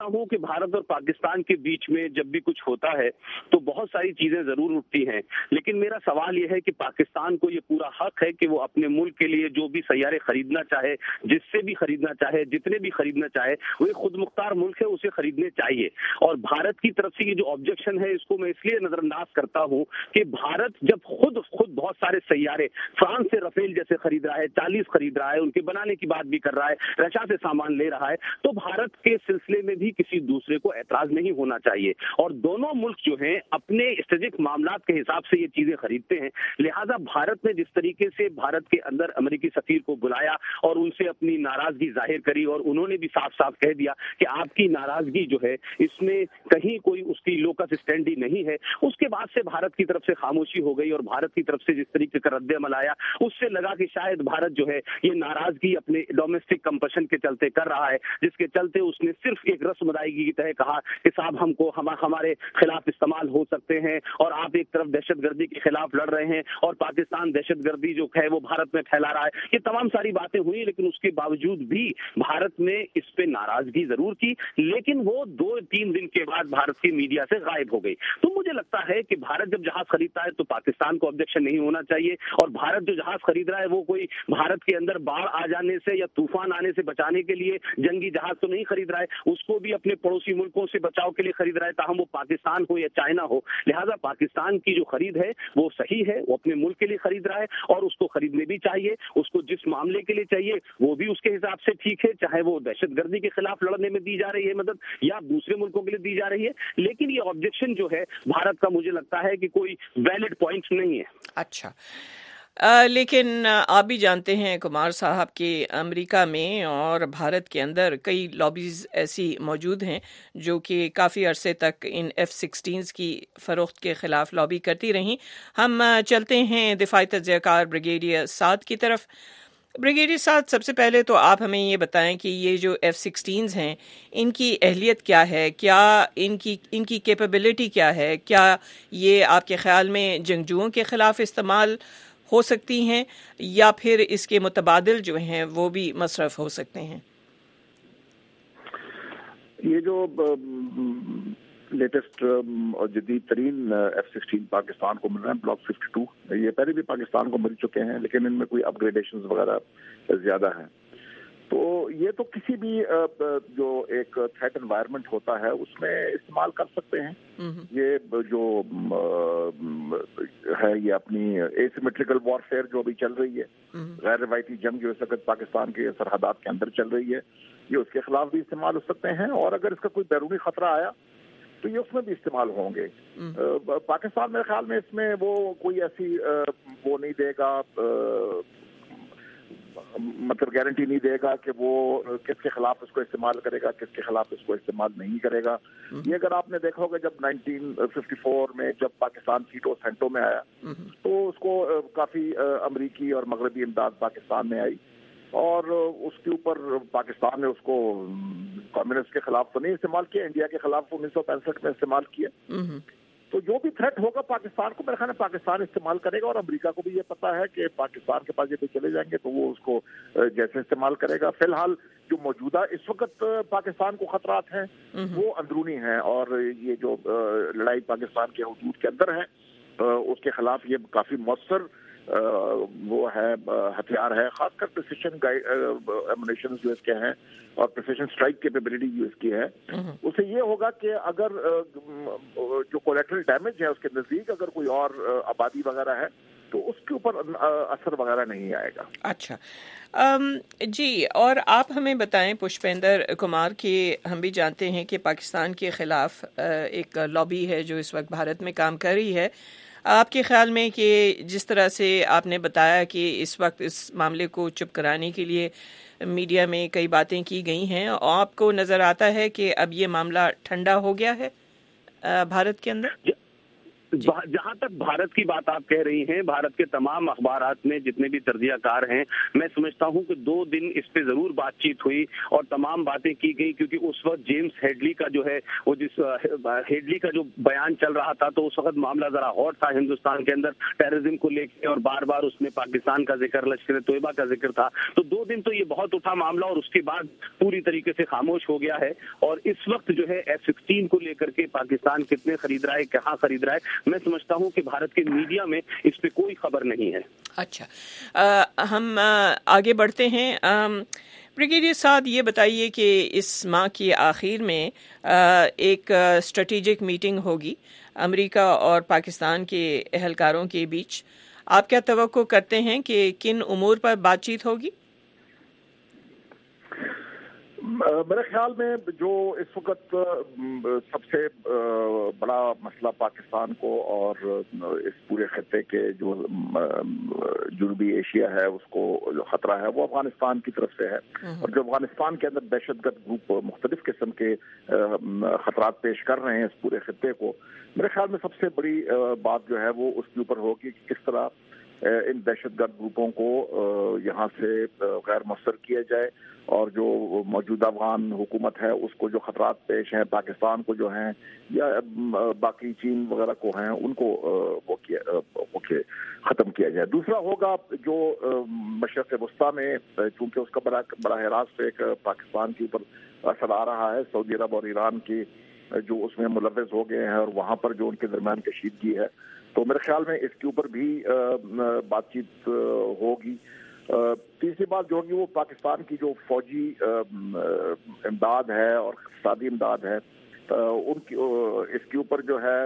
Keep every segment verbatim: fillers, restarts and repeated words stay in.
हूँ कि भारत और पाकिस्तान के बीच में जब भी कुछ होता है तो बहुत सारी चीजें जरूर उठती हैं, लेकिन मेरा सवाल यह है कि पाकिस्तान को ये पूरा हक है कि वो अपने मुल्क के लिए जो भी सैयारे खरीदना चाहे, जिससे भी खरीदना चाहे, जितने भी खरीदना चाहे, वो एक खुद मुख्तार मुल्क है, उसे खरीदने चाहिए। और भारत की तरफ से ये जो ऑब्जेक्शन है इसको मैं इसलिए नजरअंदाज करता हूँ कि भारत जब खुद खुद बहुत सारे सैयारे फ्रांस से रफेल जैसे खरीद रहा है, चालीस खरीद रहा है, उनके बनाने की बात भी कर रहा है, रशिया से सामान ले रहा है, तो भारत के सिलसिले में भी किसी दूसरे को एतराज नहीं होना चाहिए। और दोनों मुल्क जो हैं अपने स्ट्रेटेजिक मामलात के हिसाब से ये चीजें खरीदते हैं। लिहाजा भारत ने जिस तरीके से भारत के अंदर अमेरिकी सफीर को बुलाया और उनसे अपनी नाराजगी जाहिर करी और उन्होंने भी साफ साफ कह दिया कि आपकी नाराजगी जो है इसमें कहीं कोई उसकी लोकस स्टैंडी नहीं है, उसके बाद से भारत की तरफ से खामोशी हो गई और भारत की तरफ से जिस तरीके का रद्द-ए-अमल आया उससे लगा कि शायद भारत जो है ये नाराजगी अपने डोमेस्टिक कंपल्शन के चलते कर रहा है, जिसके चलते उसने सिर्फ एक रस्म अदायगी की तरह कहा कि साहब हमको हम, हमारे खिलाफ इस्तेमाल हो सकते हैं और आप एक तरफ दहशतगर्दी के खिलाफ लड़ रहे हैं और पाकिस्तान दहशतगर्दी जो है वो भारत में फैला रहा है। ये तमाम सारी बातें हुई, लेकिन उसके बावजूद भी भारत ने इस पे नाराजगी जरूर की, लेकिन वो दो तीन दिन के बाद भारत की मीडिया से गायब हो गई। तो मुझे लगता है कि भारत जब जहाज खरीदता है तो पाकिस्तान को ऑब्जेक्शन नहीं होना चाहिए, और भारत जो जहाज खरीद रहा है वो कोई भारत के अंदर बाढ़ आ जाने से या तूफान आने से बचाने के लिए जंगी जहाज तो नहीं खरीद रहा है, उसको भी अपने पड़ोसी मुल्कों से बचाव के लिए खरीद रहा है, ताहम वो पाकिस्तान हो या चाइना हो। लिहाजा पाकिस्तान की जो खरीद है वो सही है, वो अपने मुल्क के लिए खरीद रहा है और उसको खरीदने भी चाहिए। उसको जिस मामले के लिए चाहिए वो भी उसके हिसाब से ठीक है, चाहे वो दहशतगर्दी के खिलाफ लड़ने में दी जा रही है मदद या दूसरे मुल्कों के लिए दी जा रही है। लेकिन ये ऑब्जेक्शन जो है भारत का मुझे लगता है कि कोई वैलिड पॉइंट नहीं है। अच्छा, आ, लेकिन आप भी जानते हैं कुमार साहब कि अमेरिका में और भारत के अंदर कई लॉबीज ऐसी मौजूद हैं जो कि काफ़ी अरसे तक इन एफ सिक्सटीन्स की फ़रोख्त के ख़िलाफ़ लॉबी करती रहीं। हम चलते हैं दिफाई तजज़ियाकार ब्रिगेडियर साद की तरफ। ब्रिगेडियर साहब, सबसे पहले तो आप हमें ये बताएं कि ये जो एफ सिक्सटीन्स हैं इनकी अहलियत क्या है, क्या इनकी इनकी कैपेबिलिटी क्या है, क्या ये आपके ख़्याल में जंगजुओं के ख़िलाफ़ इस्तेमाल हो सकती हैं या फिर इसके मुतबादिल जो हैं वो भी मसरफ हो सकते हैं? ये जो लेटेस्ट और जदीद तरीन एफ सिक्सटीन पाकिस्तान को मिल रहा है ब्लॉक फिफ्टी टू, ये पहले भी पाकिस्तान को मिल चुके हैं लेकिन इनमें कोई अपग्रेडेशन वगैरह ज्यादा है। तो ये तो किसी भी जो एक थ्रेट एनवायरनमेंट होता है उसमें इस्तेमाल कर सकते हैं। ये जो है ये अपनी एसिमेट्रिकल वॉरफेयर जो अभी चल रही है, गैर रवायती जंग जो इस वक्त पाकिस्तान के सरहदात के अंदर चल रही है, ये उसके खिलाफ भी इस्तेमाल हो सकते हैं। और अगर इसका कोई बैरूनी खतरा आया तो ये उसमें भी इस्तेमाल होंगे। पाकिस्तान मेरे ख्याल में इसमें वो कोई ऐसी वो नहीं देगा, मतलब गारंटी नहीं देगा कि वो किसके खिलाफ इसको इस्तेमाल करेगा, किसके खिलाफ इसको इस्तेमाल नहीं करेगा। ये अगर आपने देखा होगा जब नाइनटीन फिफ्टी फोर में जब पाकिस्तान सीटो सेंटो में आया तो उसको काफी अमरीकी और मगरबी इमदाद पाकिस्तान में आई और उसके ऊपर पाकिस्तान ने उसको कम्युनिस्ट के खिलाफ तो नहीं इस्तेमाल किया, इंडिया के खिलाफ उन्नीस सौ पैंसठ में इस्तेमाल किया। तो जो भी थ्रेट होगा पाकिस्तान को मेरे ख्याल में पाकिस्तान इस्तेमाल करेगा और अमेरिका को भी ये पता है कि पाकिस्तान के पास ये चले जाएंगे तो वो उसको जैसे इस्तेमाल करेगा। फिलहाल जो मौजूदा इस वक्त पाकिस्तान को खतरात हैं वो अंदरूनी हैं और ये जो लड़ाई पाकिस्तान के हुदूद के अंदर है उसके खिलाफ ये काफी मौसर वो है हथियार है, खासकर प्रिसिशन एमुनेशन जो इसके हैं और प्रिसिशन स्ट्राइक कैपेबिलिटी जो इसकी है। उससे ये होगा कि अगर जो कोलेटरल डैमेज है उसके नजदीक अगर कोई और आबादी वगैरह है तो उसके ऊपर असर वगैरह नहीं आएगा। अच्छा um, जी, और आप हमें बताएं पुष्पेंद्र कुमार कि हम भी जानते हैं कि पाकिस्तान के खिलाफ एक लॉबी है जो इस वक्त भारत में काम कर रही है। आपके ख्याल में कि जिस तरह से आपने बताया कि इस वक्त इस मामले को चुप कराने के लिए मीडिया में कई बातें की गई हैं, आपको नज़र आता है कि अब ये मामला ठंडा हो गया है भारत के अंदर? جہاں تک بھارت کی بات آپ کہہ رہی ہیں، بھارت کے تمام اخبارات میں جتنے بھی تجزیہ کار ہیں، میں سمجھتا ہوں کہ دو دن اس پہ ضرور بات چیت ہوئی اور تمام باتیں کی گئی، کیونکہ اس وقت جیمز ہیڈلی کا جو ہے وہ جس ہیڈلی کا جو بیان چل رہا تھا تو اس وقت معاملہ ذرا ہاٹ تھا ہندوستان کے اندر ٹیررزم کو لے کے، اور بار بار اس میں پاکستان کا ذکر، لشکر طیبہ کا ذکر تھا. تو دو دن تو یہ بہت اٹھا معاملہ اور اس کے بعد پوری طریقے سے خاموش ہو گیا ہے. اور اس وقت جو ہے ایف سکسٹین کو لے کر کے پاکستان کتنے خرید رہا ہے، کہاں خرید رہا ہے، میں سمجھتا ہوں کہ بھارت کے میڈیا میں اس پہ کوئی خبر نہیں ہے. اچھا، آ, ہم آ, آگے بڑھتے ہیں. بریگیڈیئر سعد، یہ بتائیے کہ اس ماہ کی آخر میں آ, ایک اسٹریٹجک میٹنگ ہوگی امریکہ اور پاکستان کے اہلکاروں کے بیچ. آپ کیا توقع کرتے ہیں کہ کن امور پر بات چیت ہوگی؟ میرے خیال میں جو اس وقت سب سے بڑا مسئلہ پاکستان کو اور اس پورے خطے کے جو جنوبی ایشیا ہے اس کو جو خطرہ ہے وہ افغانستان کی طرف سے ہے. اور جو افغانستان کے اندر دہشت گرد گروپ مختلف قسم کے خطرات پیش کر رہے ہیں اس پورے خطے کو، میرے خیال میں سب سے بڑی بات جو ہے وہ اس کے اوپر ہوگی کہ کس طرح ان دہشت گرد گروپوں کو یہاں سے غیر مؤثر کیا جائے، اور جو موجودہ افغان حکومت ہے اس کو جو خطرات پیش ہیں پاکستان کو جو ہیں یا باقی چین وغیرہ کو ہیں ان کو وہ ختم کیا جائے. دوسرا ہوگا جو مشرق وسطیٰ میں چونکہ اس کا بڑا براہ راست ایک پاکستان کے اوپر اثر آ رہا ہے، سعودی عرب اور ایران کی جو اس میں ملوث ہو گئے ہیں اور وہاں پر جو ان کے درمیان کشیدگی ہے، تو میرے خیال میں اس کے اوپر بھی بات چیت ہوگی. تیسری بات جو ہوگی وہ پاکستان کی جو فوجی امداد ہے اور اقتصادی امداد ہے ان کی اس کے اوپر جو ہے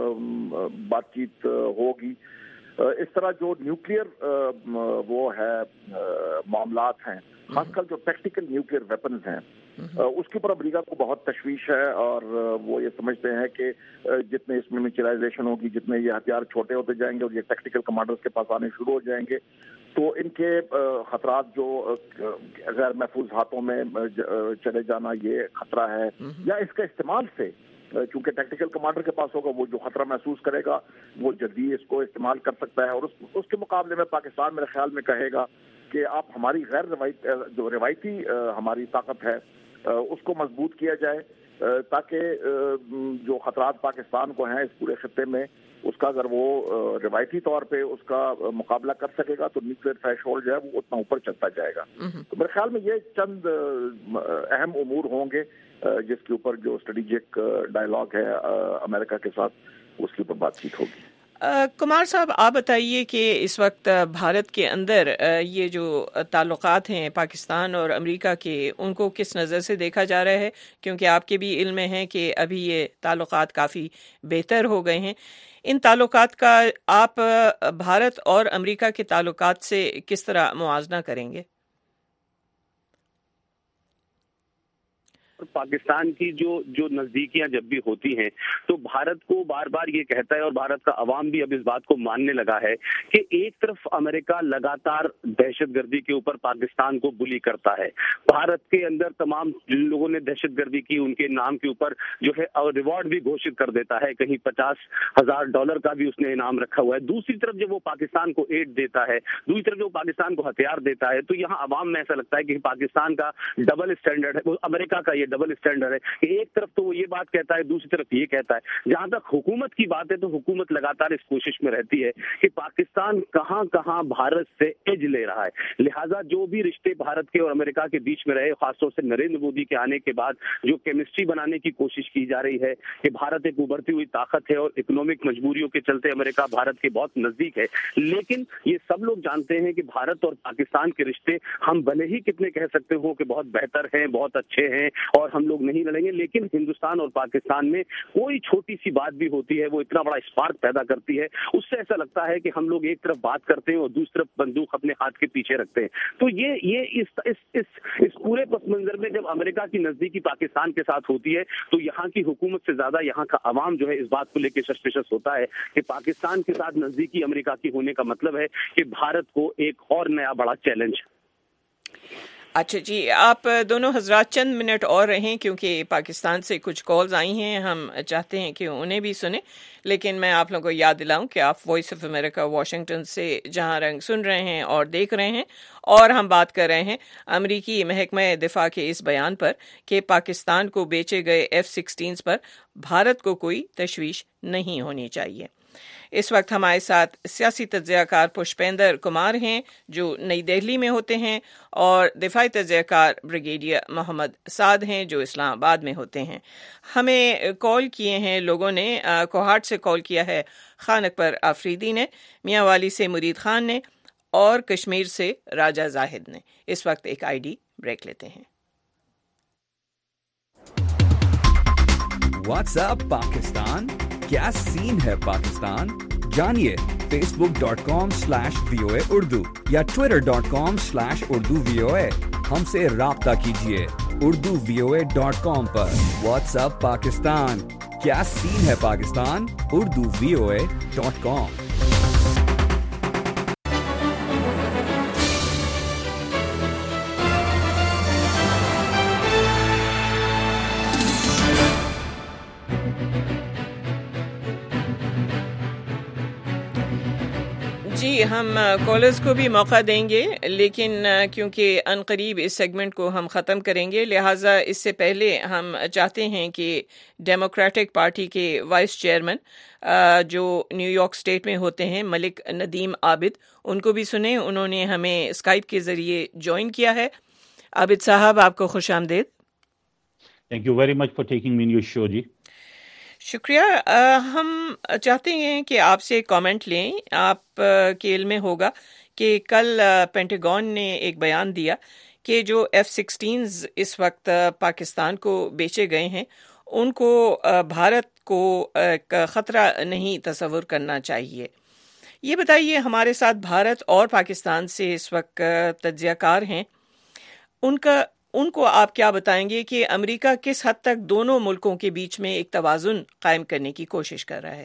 بات چیت ہوگی. اس طرح جو نیوکلیئر وہ ہے معاملات ہیں، خاص کر جو ٹیکٹیکل نیوکلیئر ویپنز ہیں، اس کے اوپر امریکہ کو بہت تشویش ہے اور وہ یہ سمجھتے ہیں کہ جتنے اس میں میچرائزیشن ہوگی، جتنے یہ ہتھیار چھوٹے ہوتے جائیں گے اور یہ ٹیکٹیکل کمانڈرز کے پاس آنے شروع ہو جائیں گے تو ان کے خطرات جو غیر محفوظ ہاتھوں میں چلے جانا یہ خطرہ ہے، یا اس کا استعمال سے چونکہ ٹیکٹیکل کمانڈر کے پاس ہوگا وہ جو خطرہ محسوس کرے گا وہ جلدی اس کو استعمال کر سکتا ہے. اور اس, اس کے مقابلے میں پاکستان میرے خیال میں کہے گا کہ آپ ہماری غیر روایتی جو روایتی ہماری طاقت ہے اس کو مضبوط کیا جائے تاکہ جو خطرات پاکستان کو ہیں اس پورے خطے میں اس کا اگر وہ روایتی طور پہ اس کا مقابلہ کر سکے گا تو نیوکلیئر تھریش ہولڈ جو ہے وہ اتنا اوپر چلتا جائے گا. تو میرے خیال میں یہ چند اہم امور ہوں گے جس کے اوپر جو اسٹریٹجک ڈائلاگ ہے امریکہ کے ساتھ اس کے اوپر بات چیت ہوگی. کمار صاحب، آپ بتائیے کہ اس وقت بھارت کے اندر یہ جو تعلقات ہیں پاکستان اور امریکہ کے، ان کو کس نظر سے دیکھا جا رہا ہے؟ کیونکہ آپ کے بھی علم میں ہے کہ ابھی یہ تعلقات کافی بہتر ہو گئے ہیں. ان تعلقات کا آپ بھارت اور امریکہ کے تعلقات سے کس طرح موازنہ کریں گے؟ پاکستان کی جو جو نزدیکیاں جب بھی ہوتی ہیں تو بھارت کو بار بار یہ کہتا ہے اور بھارت کا عوام بھی اب اس بات کو ماننے لگا ہے کہ ایک طرف امریکہ لگاتار دہشت گردی کے اوپر پاکستان کو بلی کرتا ہے، بھارت کے اندر تمام جن لوگوں نے دہشت گردی کی ان کے نام کے اوپر جو ہے ریوارڈ بھی گھوشت کر دیتا ہے، کہیں پچاس ہزار ڈالر کا بھی اس نے انعام رکھا ہوا ہے. دوسری طرف جب وہ پاکستان کو ایڈ دیتا ہے، دوسری طرف جب وہ پاکستان کو ہتھیار دیتا ہے، تو یہاں عوام میں ایسا لگتا ہے کہ پاکستان کا ڈبل اسٹینڈرڈ ہے، امریکہ کا یہ ڈبل اسٹینڈرڈ ہے کہ ایک طرف تو وہ یہ بات کہتا ہے، دوسری طرف یہ کہتا ہے. جہاں تک حکومت کی بات ہے تو حکومت لگاتار اس کوشش میں رہتی ہے کہ پاکستان کہاں کہاں بھارت سے ایج لے رہا ہے، لہٰذا جو بھی رشتے بھارت کے اور امریکہ کے بیچ میں رہے، خاص طور سے نریندر مودی کے آنے کے بعد جو کیمسٹری بنانے کی کوشش کی جا رہی ہے کہ بھارت ایک ابھرتی ہوئی طاقت ہے اور اکنامک مجبوریوں کے چلتے امریکہ بھارت کے بہت نزدیک ہے، لیکن یہ سب لوگ جانتے ہیں کہ بھارت اور پاکستان کے رشتے ہم بھلے ہی کتنے کہہ سکتے ہو کہ بہت بہتر ہیں، بہت اچھے ہیں اور ہم لوگ نہیں لڑیں گے، لیکن ہندوستان اور پاکستان میں کوئی چھوٹی سی بات بھی ہوتی ہے وہ اتنا بڑا اسپارک پیدا کرتی ہے، اس سے ایسا لگتا ہے کہ ہم لوگ ایک طرف بات کرتے ہیں اور دوسری طرف بندوق اپنے ہاتھ کے پیچھے رکھتے ہیں. تو یہ یہ اس اس اس, اس پورے پس منظر میں جب امریکہ کی نزدیکی پاکستان کے ساتھ ہوتی ہے تو یہاں کی حکومت سے زیادہ یہاں کا عوام جو ہے اس بات کو لے کے سسپیشس ہوتا ہے کہ پاکستان کے ساتھ نزدیکی امریکہ کی ہونے کا مطلب ہے کہ بھارت کو ایک اور نیا بڑا چیلنج. اچھا جی، آپ دونوں حضرات چند منٹ اور رہیں کیونکہ پاکستان سے کچھ کالز آئی ہیں، ہم چاہتے ہیں کہ انہیں بھی سنیں، لیکن میں آپ لوگوں کو یاد دلاؤں کہ آپ وائس آف امریکہ واشنگٹن سے جہاں رنگ سن رہے ہیں اور دیکھ رہے ہیں، اور ہم بات کر رہے ہیں امریکی محکمہ دفاع کے اس بیان پر کہ پاکستان کو بیچے گئے ایف سکسٹینز پر بھارت کو کوئی تشویش نہیں ہونی چاہیے۔ اس وقت ہمارے ساتھ سیاسی تجزیہ کار پشپیندر کمار ہیں جو نئی دہلی میں ہوتے ہیں، اور دفاعی تجزیہ کار بریگیڈیئر محمد سعد ہیں جو اسلام آباد میں ہوتے ہیں۔ ہمیں کال کیے ہیں لوگوں نے، کوہاٹ سے کال کیا ہے خان اکبر آفریدی نے، میاں والی سے مرید خان نے، اور کشمیر سے راجہ زاہد نے۔ اس وقت ایک آئی ڈی بریک لیتے ہیں۔ واٹس اپ پاکستان، کیا سین ہے پاکستان؟ جانیے Facebook dot com slash V O A Urdu یا Twitter dot com slash Urdu V O A. ہم سے رابطہ کیجیے Urdu V O A dot com پر۔ واٹس اپ پاکستان، کیا سین ہے Pakistan? Urdu V O A dot com. جی، ہم کالرز کو بھی موقع دیں گے، لیکن کیونکہ عنقریب اس سیگمنٹ کو ہم ختم کریں گے، لہٰذا اس سے پہلے ہم چاہتے ہیں کہ ڈیموکریٹک پارٹی کے وائس چیئرمین جو نیو یارک اسٹیٹ میں ہوتے ہیں ملک ندیم عابد، ان کو بھی سنیں۔ انہوں نے ہمیں اسکائپ کے ذریعے جوائن کیا ہے۔ عابد صاحب، آپ کو خوش آمدید۔ Thank you very much for taking me in your show. جی شکریہ۔ ہم چاہتے ہیں کہ آپ سے کامنٹ لیں۔ آپ کے علم میں ہوگا کہ کل پینٹاگون نے ایک بیان دیا کہ جو ایف سکسٹینز اس وقت پاکستان کو بیچے گئے ہیں ان کو بھارت کو خطرہ نہیں تصور کرنا چاہیے۔ یہ بتائیے، ہمارے ساتھ بھارت اور پاکستان سے اس وقت تجزیہ کار ہیں، ان کا ان کو آپ کیا بتائیں گے کہ امریکہ کس حد تک دونوں ملکوں کے بیچ میں ایک توازن قائم کرنے کی کوشش کر رہا ہے؟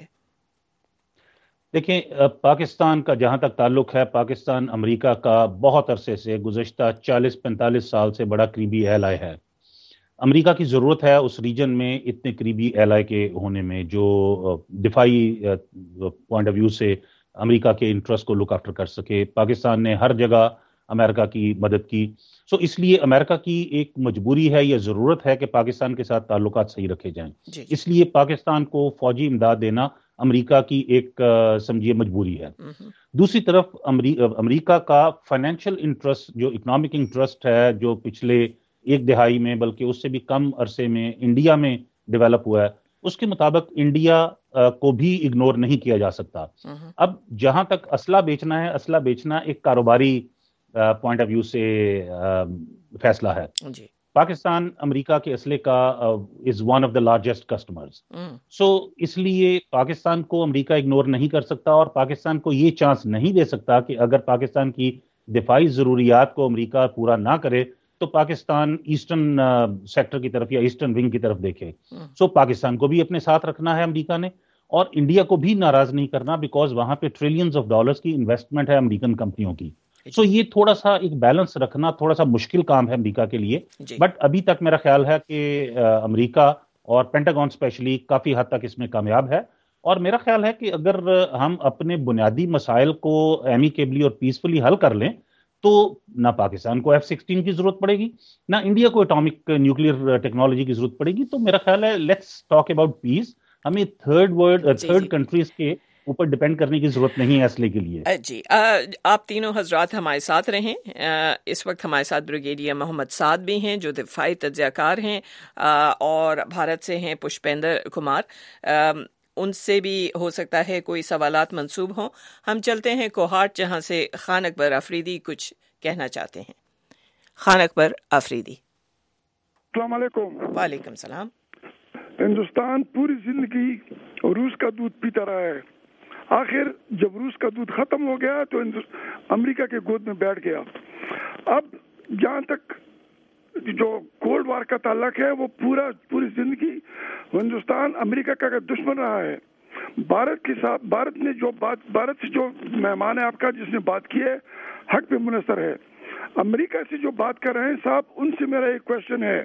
دیکھیں، پاکستان کا جہاں تک تعلق ہے، پاکستان امریکہ کا بہت عرصے سے، گزشتہ چالیس پینتالیس سال سے بڑا قریبی ایلائی ہے۔ امریکہ کی ضرورت ہے اس ریجن میں اتنے قریبی ایلائی کے ہونے میں جو دفاعی پوائنٹ آف ویو سے امریکہ کے انٹرسٹ کو لک آفٹر کر سکے۔ پاکستان نے ہر جگہ امریکہ کی مدد کی، سو اس لیے امریکہ کی ایک مجبوری ہے یا ضرورت ہے کہ پاکستان کے ساتھ تعلقات صحیح رکھے جائیں۔ جی۔ اس لیے پاکستان کو فوجی امداد دینا امریکہ کی ایک سمجھیے مجبوری ہے۔ دوسری طرف امریکہ کا فائنینشیل انٹرسٹ، جو اکنامک انٹرسٹ ہے، جو پچھلے ایک دہائی میں بلکہ اس سے بھی کم عرصے میں انڈیا میں ڈیولپ ہوا ہے، اس کے مطابق انڈیا کو بھی اگنور نہیں کیا جا سکتا۔ اب جہاں تک اسلحہ بیچنا ہے، اسلحہ بیچنا ایک کاروباری پوائنٹ آف ویو سے فیصلہ ہے۔ جی۔ پاکستان امریکہ کے اسلحے کا is one of the largest customers, so اس لیے پاکستان کو امریکہ اگنور نہیں کر سکتا، اور پاکستان کو یہ چانس نہیں دے سکتا کہ اگر پاکستان کی دفاعی ضروریات کو امریکہ پورا نہ کرے تو پاکستان ایسٹرن سیکٹر کی طرف یا ایسٹرن ونگ کی طرف دیکھے۔ سو پاکستان کو بھی اپنے ساتھ رکھنا ہے امریکہ نے، اور انڈیا کو بھی ناراض نہیں کرنا، بیکاز وہاں پہ ٹریلینز آف ڈالرز کی انویسٹمنٹ ہے امریکن کمپنیوں کی۔ سو so یہ تھوڑا سا ایک بیلنس رکھنا تھوڑا سا مشکل کام ہے امریکہ کے لیے، بٹ ابھی تک میرا خیال ہے کہ امریکہ اور پینٹاگون اسپیشلی کافی حد تک اس میں کامیاب ہے، اور میرا خیال ہے کہ اگر ہم اپنے بنیادی مسائل کو ایمیکیبلی اور پیسفلی حل کر لیں تو نہ پاکستان کو ایف سکسٹین کی ضرورت پڑے گی، نہ انڈیا کو اٹامک نیوکلیئر ٹیکنالوجی کی ضرورت پڑے گی۔ تو میرا خیال ہے لیٹس ٹاک اباؤٹ پیس، ہمیں تھرڈ ورلڈ تھرڈ کنٹریز کے اوپر ڈیپینڈ کرنے کی ضرورت نہیں ہے اسلحے کے لیے۔ جی، آپ تینوں حضرات ہمارے ساتھ رہیں۔ اس وقت ہمارے ساتھ بریگیڈیئر محمد سعد بھی ہیں جو دفاعی تجزیہ کار ہیں، اور بھارت سے ہیں پشپیندر کمار۔ ان سے بھی ہو سکتا ہے کوئی سوالات منسوب ہوں۔ ہم چلتے ہیں کوہاٹ، جہاں سے خان اکبر آفریدی کچھ کہنا چاہتے ہیں۔ خان اکبر آفریدی۔ السلام علیکم۔ وعلیکم السلام۔ ہندوستان پوری زندگی روس کا دودھ پیتا رہا ہے، آخر جب روس کا دودھ ختم ہو گیا تو امریکہ کے گود میں بیٹھ گیا۔ اب جہاں تک جو کولڈ وار کا تعلق ہے، وہ پورا پوری زندگی ہندوستان امریکہ کا دشمن رہا ہے۔ بھارت کے ساتھ بھارت نے جو بات بھارت سے جو مہمان ہے آپ کا جس نے بات کی ہے، حق پہ منحصر ہے۔ امریکہ سے جو بات کر رہے ہیں صاحب, ان سے میرا ایک کوشچن ہے,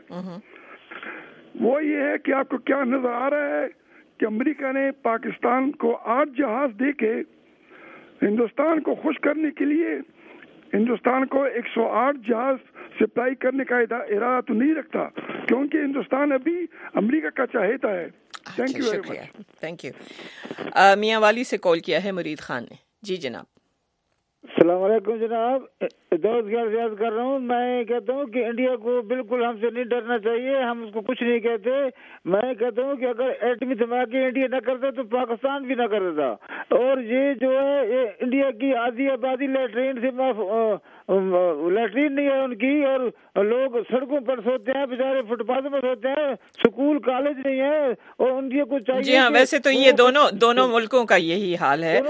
وہ یہ ہے کہ آپ کو کیا نظر آ رہا ہے کہ امریکہ نے پاکستان کو آٹھ جہاز دے کے ہندوستان کو خوش کرنے کے لیے ہندوستان کو ایک سو آٹھ جہاز سپلائی کرنے کا ارادہ تو نہیں رکھتا, کیونکہ ہندوستان ابھی امریکہ کا چاہتا ہے. Thank you very much. Thank you. میاں والی سے کال کیا ہے مرید خان نے. جی جناب. السلام علیکم جناب, دوست گھر سے عرض کر رہا ہوں. میں کہتا ہوں کہ انڈیا کو بالکل ہم سے نہیں ڈرنا چاہیے, ہم اس کو کچھ نہیں کہتے. میں کہتا ہوں کہ اگر ایٹمی دھماکے انڈیا نہ کرتا تو پاکستان بھی نہ کرتا. اور یہ جو ہے یہ انڈیا کی آدھی آبادی لیٹرین سے لیٹرین نہیں ہے ان کی, اور لوگ سڑکوں پر سوتے ہیں, بیچارے فٹ پاتھ پر سوتے ہیں, اسکول کالج نہیں ہے. اور انڈیا کو چاہیے. جی ہاں, ویسے تو یہ دونوں دونوں ملکوں کا یہی حال ہے.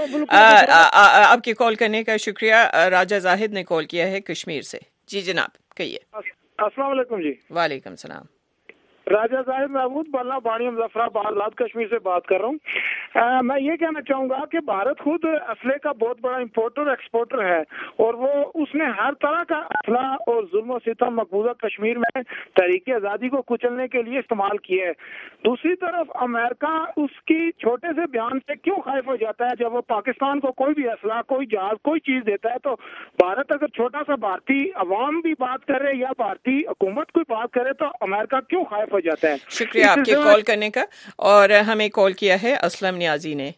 آپ کی کال کرنے کا شکریہ. راجہ زاہد نے کال کیا ہے کشمیر سے. جی جناب کہیے. السلام علیکم. جی وعلیکم السلام. راجہ زاہد محمود بلّہ بانی مظفر آباد لاد کشمیر سے بات کر رہا ہوں. آ, میں یہ کہنا چاہوں گا کہ بھارت خود اسلحے کا بہت بڑا امپورٹر ایکسپورٹر ہے, اور وہ اس نے ہر طرح کا اسلحہ اور ظلم و ستم مقبوضہ کشمیر میں تحریک آزادی کو کچلنے کے لیے استعمال کیا ہے. دوسری طرف امریکہ اس کی چھوٹے سے بیان سے کیوں خائف ہو جاتا ہے جب وہ پاکستان کو کوئی بھی اسلحہ, کوئی جہاز, کوئی چیز دیتا ہے, تو بھارت اگر چھوٹا سا بھارتی عوام بھی بات کرے یا بھارتی حکومت کوئی بات کرے تو امریکہ کیوں خائف ہو جاتا ہے. شکریہ آپ کے کال کرنے کا. اور ہمیں کال کیا ہے اسلم نیازی نے.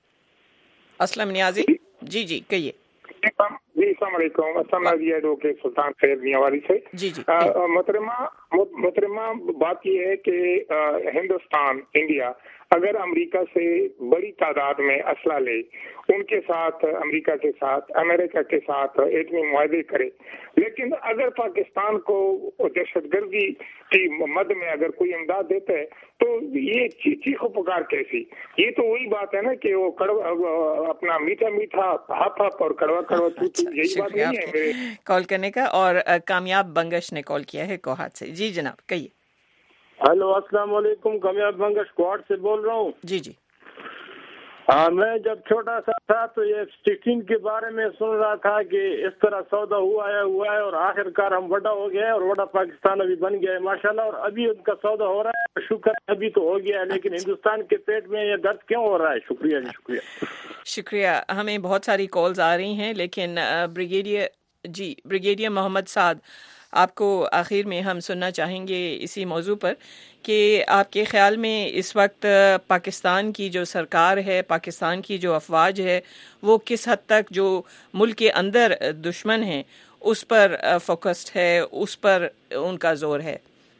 اسلم نیازی جی جی کہیے. جی السلام علیکم. اسلم نیازی ایڈوکیٹ سلطان خیر میاں سے. جی جی محترمہ محترمہ بات یہ ہے کہ ہندوستان انڈیا اگر امریکہ سے بڑی تعداد میں اسلحہ لے, ان کے ساتھ امریکہ کے ساتھ امریکہ کے ساتھ ایٹمی معاہدے کرے, لیکن اگر پاکستان کو دہشت گردی کی مد میں اگر کوئی امداد دیتا ہے تو یہ چیخ و پکار کیسی؟ یہ تو وہی بات ہے نا کہ وہ کڑوا اپنا میٹھا میٹھا ہپ ہپ اور کڑوا کڑوا تھوت, یہی بات نہیں ہے میرے کال کرنے کا. اور کامیاب بنگش نے کال کیا ہے کوہات سے. جی جناب کہیے. ہیلو السلام علیکم, کامیاب بنگش کوہاٹ سے بول رہا ہوں. جی جی. ہاں میں جب چھوٹا سا تھا تو یہ سکسٹین کے بارے میں سن رہا تھا کہ اس طرح سودا ہوا ہے ہوا ہے اور آخر کار ہم بڑا ہو گیا ہے اور بڑا پاکستان ابھی بن گیا ہے ماشاءاللہ, اور ابھی ان کا سودا ہو رہا ہے, شکر ابھی تو ہو گیا ہے, لیکن ہندوستان کے پیٹ میں یہ درد کیوں ہو رہا ہے؟ شکریہ جی شکریہ. شکریہ. ہمیں بہت ساری کالز آ رہی ہیں, لیکن بریگیڈیئر جی بریگیڈیئر محمد سعد, آپ کو آخر میں ہم سننا چاہیں گے اسی موضوع پر کہ آپ کے خیال میں اس وقت پاکستان کی جو سرکار ہے, پاکستان کی جو افواج ہے, وہ کس حد تک جو ملک کے اندر دشمن ہیں اس پر فوکسڈ ہے, اس پر ان کا زور ہے؟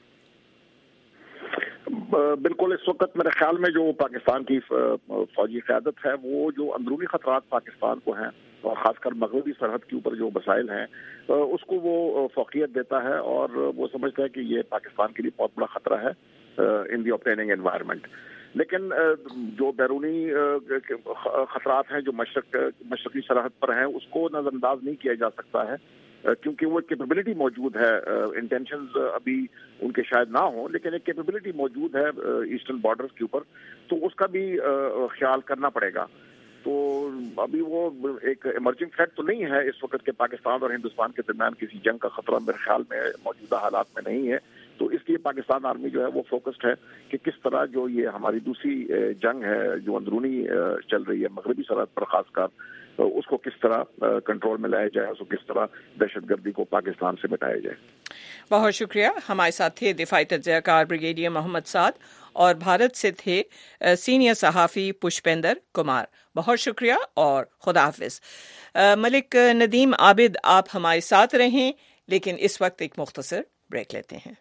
بالکل. اس وقت میرے خیال میں جو پاکستان کی فوجی قیادت ہے وہ جو اندرونی خطرات پاکستان کو ہیں اور خاص کر مغربی سرحد کے اوپر جو مسائل ہیں اس کو وہ فوقیت دیتا ہے, اور وہ سمجھتا ہے کہ یہ پاکستان کے لیے بہت بڑا خطرہ ہے ان دی آپٹیننگ انوائرمنٹ. لیکن جو بیرونی خطرات ہیں جو مشرق مشرقی سرحد پر ہیں اس کو نظر انداز نہیں کیا جا سکتا ہے, کیونکہ وہ کیپیبلٹی موجود ہے. انٹینشنز ابھی ان کے شاید نہ ہوں, لیکن ایک کیپیبلٹی موجود ہے ایسٹرن بارڈرز کے اوپر, تو اس کا بھی خیال کرنا پڑے گا. تو ابھی وہ ایک ایمرجنگ تھریٹ تو نہیں ہے اس وقت کہ پاکستان اور ہندوستان کے درمیان کسی جنگ کا خطرہ میرے خیال میں موجودہ حالات میں نہیں ہے. تو اس لیے پاکستان آرمی جو ہے وہ فوکسڈ ہے کہ کس طرح جو یہ ہماری دوسری جنگ ہے جو اندرونی چل رہی ہے مغربی سرحد پر خاص کر, اس کو کس طرح کنٹرول میں لایا جائے, اس کو کس طرح دہشت گردی کو پاکستان سے مٹایا جائے. بہت شکریہ. ہمارے ساتھ تھے دفاعی تجزیہ کار بریگیڈیئر محمد سعد, اور بھارت سے تھے سینئر صحافی پشپیندر کمار. بہت شکریہ اور خدا حافظ. ملک ندیم عابد آپ ہمارے ساتھ رہیں, لیکن اس وقت ایک مختصر بریک لیتے ہیں.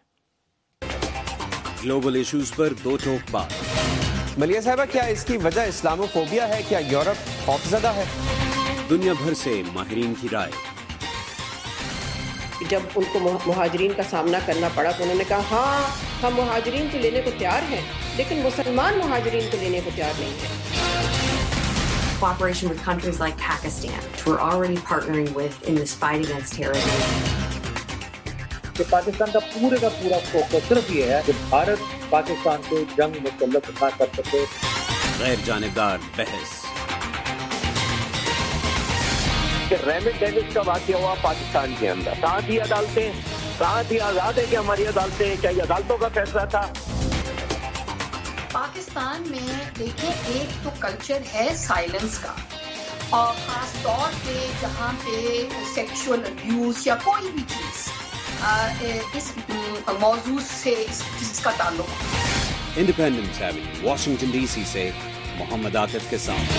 گلوبل ایشوز پر دو ٹوک بات. ملیہ صاحبہ, کیا اس کی وجہ اسلامو فوبیا ہے؟ کیا یورپ خوفزدہ ہے؟ دنیا بھر سے ماہرین کی رائے. جب ان کو مہاجرین کا سامنا کرنا پڑا تو انہوں نے کہا ہاں ہم مہاجرین کو لینے کو تیار ہیں, لیکن مسلمان مہاجرین کو لینے کو تیار نہیں ہیں. Cooperation with countries like Pakistan, which we're already partnering with in this fight against terrorism. کہ پاکستان کا پورے کا پورا فوکس صرف یہ ہے کہ بھارت پاکستان کو جنگ مسلط نہ کر سکے. غیر جانبدار بحث. کہ ریمن ڈیوس کا واقعہ ہوا پاکستان کے اندر. کہاں تھی عدالتیں؟ کہاں تھی آزاد ہے کہ ہماری عدالتیں؟ کیا یہ عدالتوں کا فیصلہ تھا؟ پاکستان میں دیکھیں ایک تو کلچر ہے سائلنس کا، اور خاص طور پہ جہاں پہ سیکشول ابیوز یا کوئی بھی چیز اس موضوع سے اس چیز کا تعلق ہے. Independence avenue, Washington D C سے محمد عاطف کے ساتھ.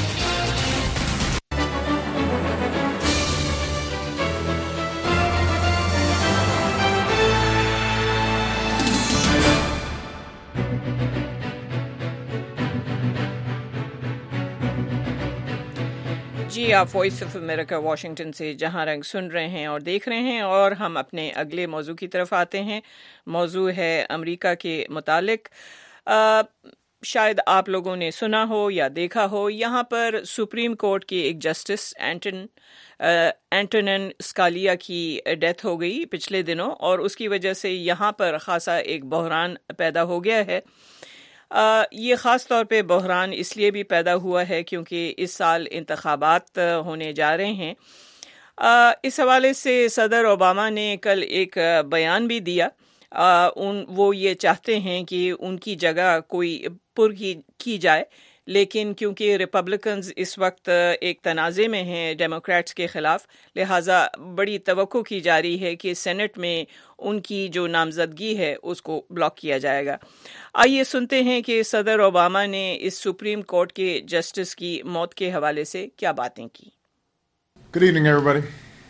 جی، آپ وائس آف امریکہ واشنگٹن سے جہاں رنگ سن رہے ہیں اور دیکھ رہے ہیں، اور ہم اپنے اگلے موضوع کی طرف آتے ہیں. موضوع ہے امریکہ کے متعلق. آ, شاید آپ لوگوں نے سنا ہو یا دیکھا ہو، یہاں پر سپریم کورٹ کے ایک جسٹس اینٹن اینٹونین اسکالیا کی ڈیتھ ہو گئی پچھلے دنوں، اور اس کی وجہ سے یہاں پر خاصا ایک بحران پیدا ہو گیا ہے. آ, یہ خاص طور پہ بحران اس لیے بھی پیدا ہوا ہے کیونکہ اس سال انتخابات ہونے جا رہے ہیں. آ, اس حوالے سے صدر اوباما نے کل ایک بیان بھی دیا. آ, ان وہ یہ چاہتے ہیں کہ ان کی جگہ کوئی پر کی, کی جائے، لیکن کیونکہ ریپبلکنز اس وقت ایک تنازع میں ہیں ڈیموکریٹس کے خلاف، لہٰذا بڑی توقع کی جا رہی ہے کہ سینٹ میں ان کی جو نامزدگی ہے اس کو بلاک کیا جائے گا. آئیے سنتے ہیں کہ صدر اوباما نے اس سپریم کورٹ کے جسٹس کی موت کے حوالے سے کیا باتیں کی. Good evening, everybody.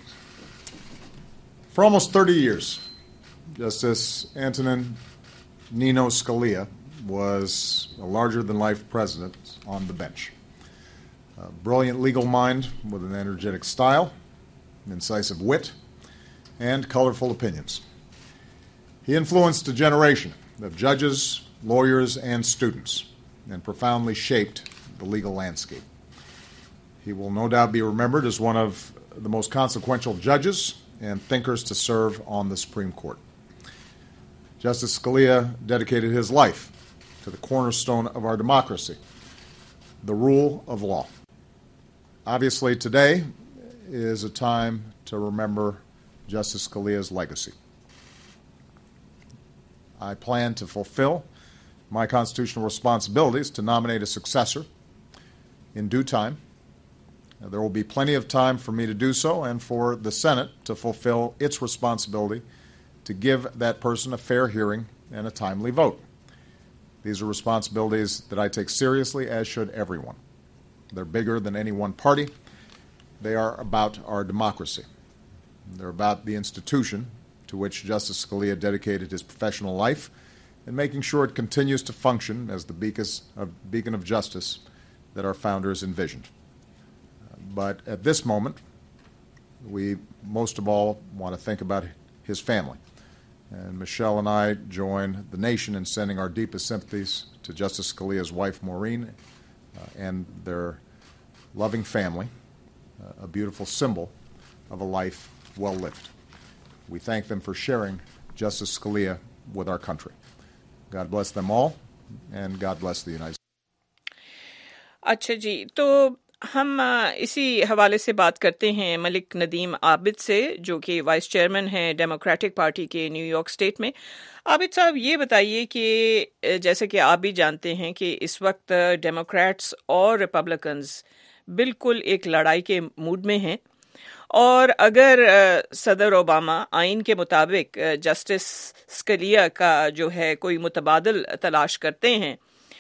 For almost thirty years, Justice Antonin Nino Scalia was a larger-than-life president on the bench. A brilliant legal mind with an energetic style, incisive wit, and colorful opinions. He influenced a generation of judges, lawyers, and students, and profoundly shaped the legal landscape. He will no doubt be remembered as one of the most consequential judges and thinkers to serve on the Supreme Court. Justice Scalia dedicated his life to the cornerstone of our democracy, the rule of law. Obviously, today is a time to remember Justice Scalia's legacy. I plan to fulfill my constitutional responsibilities to nominate a successor in due time. There will be plenty of time for me to do so and for the Senate to fulfill its responsibility to give that person a fair hearing and a timely vote. These are responsibilities that I take seriously, as should everyone. They're bigger than any one party. They are about our democracy. They're about the institution to which Justice Scalia dedicated his professional life and making sure it continues to function as the beacon of justice that our founders envisioned. But at this moment, we most of all want to think about his family. And Michelle and I join the nation in sending our deepest sympathies to Justice Scalia's wife, Maureen, uh, and their loving family, uh, a beautiful symbol of a life well lived. We thank them for sharing Justice Scalia with our country. God bless them all, and God bless the United States. اچھا جی، تو ہم اسی حوالے سے بات کرتے ہیں ملک ندیم عابد سے، جو کہ وائس چیئرمین ہیں ڈیموکریٹک پارٹی کے نیو یارک اسٹیٹ میں. عابد صاحب، یہ بتائیے کہ جیسے کہ آپ بھی جانتے ہیں کہ اس وقت ڈیموکریٹس اور ریپبلکنز بالکل ایک لڑائی کے موڈ میں ہیں، اور اگر صدر اوباما آئین کے مطابق جسٹس اسکلیا کا جو ہے کوئی متبادل تلاش کرتے ہیں،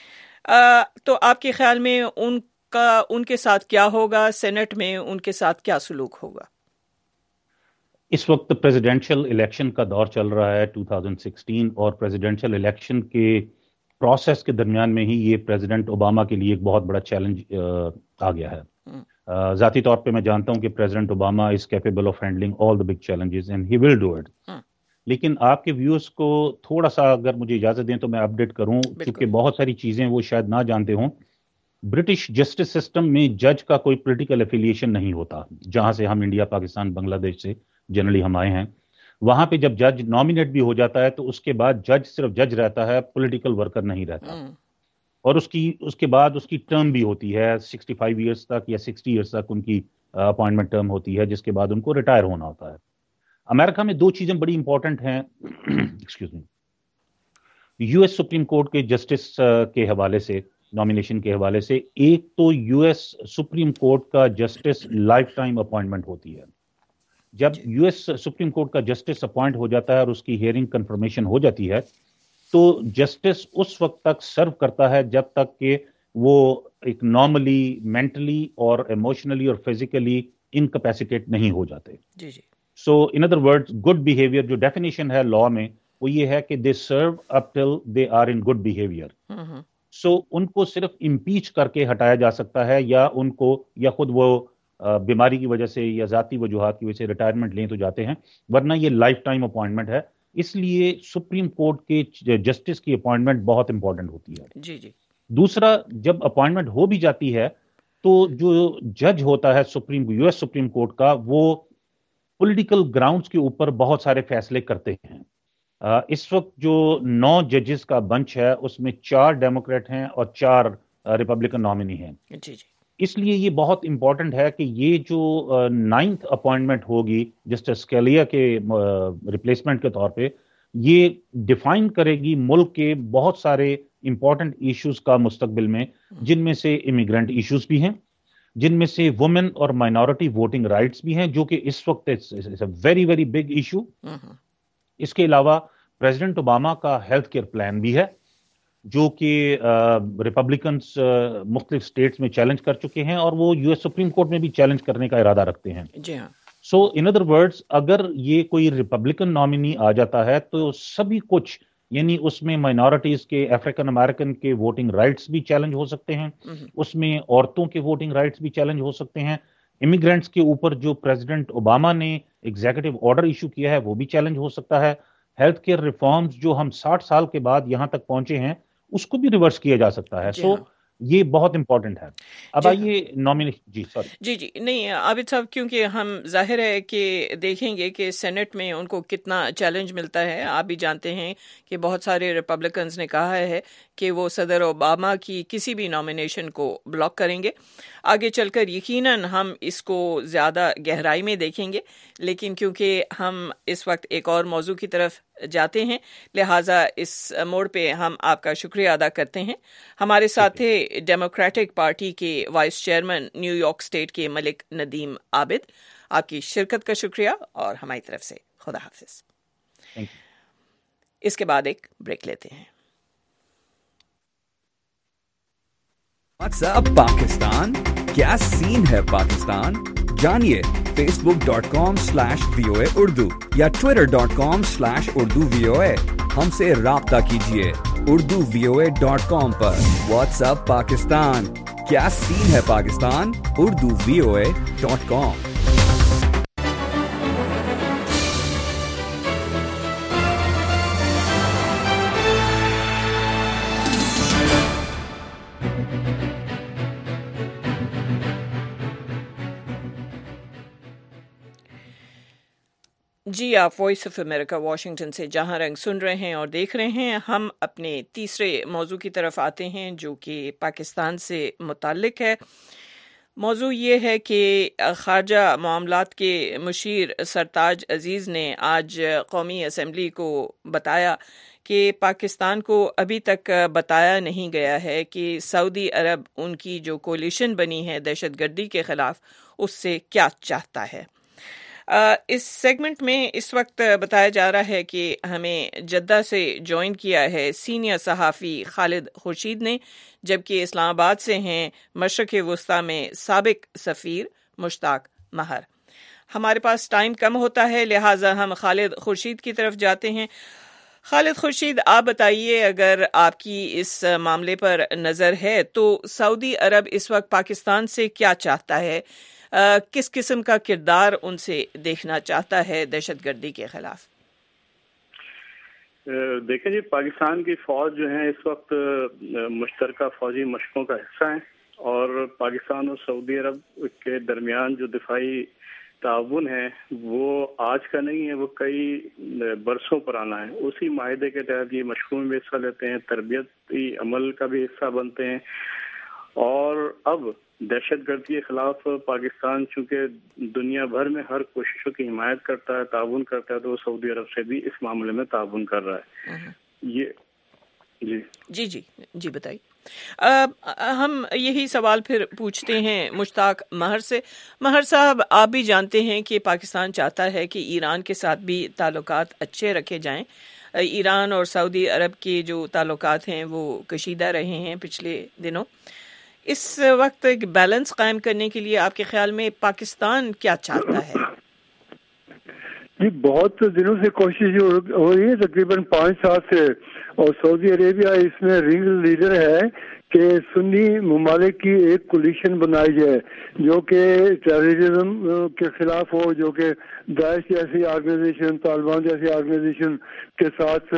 تو آپ کے خیال میں ان کا ان کے ساتھ کیا ہوگا؟ سینٹ میں ان کے ساتھ کیا سلوک ہوگا؟ اس وقت پریزیڈینشل الیکشن کا دور چل رہا ہے دو ہزار سولہ، اور پریزیڈینشل الیکشن کے پروسیس کے درمیان میں ہی یہ پریزیڈنٹ اوباما کے لیے ایک بہت بڑا چیلنج آ گیا ہے. ذاتی طور پہ میں جانتا ہوں کہ president Obama is capable of handling all the big challenges and he will do it. لیکن آپ کے ویوز کو تھوڑا سا اگر مجھے اجازت دیں تو میں اپڈیٹ کروں، کیونکہ بہت ساری چیزیں وہ شاید نہ جانتے ہوں. برٹش جسٹس سسٹم میں جج کا کوئی پولیٹیکل ایفیلیشن نہیں ہوتا، جہاں سے ہم انڈیا، پاکستان، بنگلہ دیش سے جنرلی ہم آئے ہیں. وہاں پہ جب جج نامینیٹ بھی ہو جاتا ہے تو اس کے بعد جج صرف جج رہتا ہے، پولیٹیکل ورکر نہیں رہتا. اور اس کی اس کے بعد اس کی ٹرم بھی ہوتی ہے سکسٹی فائیو ایئرس تک یا سکسٹی ایئرس تک ان کی اپوائنٹمنٹ ٹرم ہوتی ہے جس کے بعد ان کو ریٹائر ہونا ہوتا ہے. امریکہ میں دو چیزیں بڑی امپورٹنٹ ہیں excuse me U S supreme court کے جسٹس کے حوالے سے, نامینیشن کے حوالے سے. ایک تو یو ایس سپریم کورٹ کا جسٹس لائف ٹائم اپوائنٹمنٹ ہوتی ہے. جب یو ایس سپریم کورٹ کا جسٹس اپوائنٹ ہو جاتا ہے اور اس کی ہیئرنگ کنفرمیشن ہو جاتی ہے تو جسٹس اس وقت تک سرو کرتا ہے جب تک کہ وہ ایک نارملی مینٹلی اور ایموشنلی اور فزیکلی انکیپیسیٹیٹ نہیں ہو جاتے. جی جی so in other words good behaviour جو ڈیفینیشن ہے لا میں وہ یہ ہے کہ they serve up till they are in good behaviour. So ان کو صرف امپیچ کر کے ہٹایا جا سکتا ہے, یا ان کو یا خود وہ بیماری کی وجہ سے یا ذاتی وجوہات کی وجہ سے ریٹائرمنٹ لیں تو جاتے ہیں, ورنہ یہ لائف ٹائم اپوائنٹمنٹ ہے. اس لیے سپریم کورٹ کے جسٹس کی اپوائنٹمنٹ بہت امپورٹنٹ ہوتی ہے. جی جی دوسرا, جب اپوائنٹمنٹ ہو بھی جاتی ہے تو جو جج ہوتا ہے supreme U S supreme court کا, وہ پولیٹیکل گراؤنڈز کے اوپر بہت سارے فیصلے کرتے ہیں. اس وقت جو نو ججز کا بنچ ہے اس میں چار ڈیموکریٹ ہیں اور چار ریپبلکن نامنی ہیں. جی جی اس لیے یہ بہت امپورٹنٹ ہے کہ یہ جو نائنتھ اپوائنٹمنٹ ہوگی جسٹس اسکیلیا کے ریپلیسمنٹ کے طور پہ, یہ ڈیفائن کرے گی ملک کے بہت سارے امپورٹنٹ ایشوز کا مستقبل میں, جن میں سے امیگرینٹ ایشوز بھی ہیں, جن میں سے وومن اور مائنورٹی ووٹنگ رائٹس بھی ہیں جو کہ اس وقت ویری ویری بگ ایشو. اس کے علاوہ پریزیڈنٹ اوباما کا ہیلتھ کیئر پلان بھی ہے جو کہ ریپبلکنس مختلف اسٹیٹس میں چیلنج کر چکے ہیں اور وہ یو ایس سپریم کورٹ میں بھی چیلنج کرنے کا ارادہ رکھتے ہیں. جی ہاں. سو ان ادر ورڈز اگر یہ کوئی ریپبلکن نامنی آ جاتا ہے تو سبھی کچھ, یعنی اس میں مائنورٹیز کے, افریقن امریکن کے ووٹنگ رائٹس بھی چیلنج ہو سکتے ہیں, اس میں عورتوں کے ووٹنگ رائٹس بھی چیلنج ہو سکتے ہیں, امیگرینٹس کے اوپر جو پریزیڈنٹ اوباما نے ایگزیکٹو آرڈر ایشو کیا ہے وہ بھی چیلنج ہو سکتا ہے, ہیلتھ کیئر ریفارمز جو ہم ساٹھ سال کے بعد یہاں تک پہنچے ہیں اس کو بھی ریورس کیا جا سکتا ہے. سو یہ بہت امپورٹنٹ ہے. اب آئیے نامینیشن. جی سوری جی جی نہیں عابد صاحب, کیونکہ ہم ظاہر ہے کہ دیکھیں گے کہ سینٹ میں ان کو کتنا چیلنج ملتا ہے. آپ بھی جانتے ہیں کہ بہت سارے ریپبلکنز نے کہا ہے کہ وہ صدر اوباما کی کسی بھی نامینیشن کو بلاک کریں گے. آگے چل کر یقیناً ہم اس کو زیادہ گہرائی میں دیکھیں گے, لیکن کیونکہ ہم اس وقت ایک اور موضوع کی طرف جاتے ہیں لہٰذا اس موڑ پہ ہم آپ کا شکریہ ادا کرتے ہیں. ہمارے ساتھ تھے ڈیموکریٹک پارٹی کے vice chairman New York state کے ملک ندیم عابد. آپ کی شرکت کا شکریہ اور ہماری طرف سے خدا حافظ. اس کے بعد ایک بریک لیتے ہیں. واٹس اپ پاکستان, کیا سین ہے پاکستان؟ جانیے Facebook dot com slash V O A Urdu یا Twitter dot com slash Urdu V O A. ہم سے رابطہ کیجیے Urdu V O A dot com پر. واٹس اپ پاکستان, کیا سین ہے Pakistan? Urdu V O A dot com. جی آپ وائس آف امریکہ واشنگٹن سے جہاں رنگ سن رہے ہیں اور دیکھ رہے ہیں. ہم اپنے تیسرے موضوع کی طرف آتے ہیں جو کہ پاکستان سے متعلق ہے. موضوع یہ ہے کہ خارجہ معاملات کے مشیر سرتاج عزیز نے آج قومی اسمبلی کو بتایا کہ پاکستان کو ابھی تک بتایا نہیں گیا ہے کہ سعودی عرب ان کی جو کولیشن بنی ہے دہشت گردی کے خلاف اس سے کیا چاہتا ہے. اس سیگمنٹ میں اس وقت بتایا جا رہا ہے کہ ہمیں جدہ سے جوائن کیا ہے سینئر صحافی خالد خورشید نے, جبکہ اسلام آباد سے ہیں مشرق وسطیٰ میں سابق سفیر مشتاق مہر. ہمارے پاس ٹائم کم ہوتا ہے لہٰذا ہم خالد خورشید کی طرف جاتے ہیں. خالد خورشید, آپ بتائیے اگر آپ کی اس معاملے پر نظر ہے تو سعودی عرب اس وقت پاکستان سے کیا چاہتا ہے, کس قسم کا کردار ان سے دیکھنا چاہتا ہے دہشت گردی کے خلاف؟ دیکھیں جی, پاکستان کی فوج جو ہے اس وقت مشترکہ فوجی مشقوں کا حصہ ہیں اور پاکستان اور سعودی عرب کے درمیان جو دفاعی تعاون ہے وہ آج کا نہیں ہے, وہ کئی برسوں پرانا ہے. اسی معاہدے کے تحت یہ مشقوں میں حصہ لیتے ہیں, تربیتی عمل کا بھی حصہ بنتے ہیں اور اب دہشت گردی کے خلاف پاکستان چونکہ دنیا بھر میں ہر کوششوں کی حمایت کرتا ہے، تعاون کرتا ہے، تو سعودی عرب سے بھی اس معاملے میں تعاون کر رہا ہے. یہ جی جی جی جی بتائیے. ہم یہی سوال پھر پوچھتے ہیں مشتاق مہر سے. مہر صاحب، آپ بھی جانتے ہیں کہ پاکستان چاہتا ہے کہ ایران کے ساتھ بھی تعلقات اچھے رکھے جائیں. ایران اور سعودی عرب کے جو تعلقات ہیں وہ کشیدہ رہے ہیں پچھلے دنوں. اس وقت ایک بیلنس قائم کرنے کے لیے آپ کے خیال میں پاکستان کیا چاہتا ہے؟ جی بہت دنوں سے کوشش ہو رہی ہے، تقریباً پانچ سال سے، اور سعودی عربیہ اس میں رنگ لیڈر ہے کہ سنی ممالک کی ایک کولیشن بنائی جائے جو کہ ٹیررزم کے خلاف ہو، جو کہ داعش جیسی آرگنائزیشن، طالبان جیسی آرگنائزیشن کے ساتھ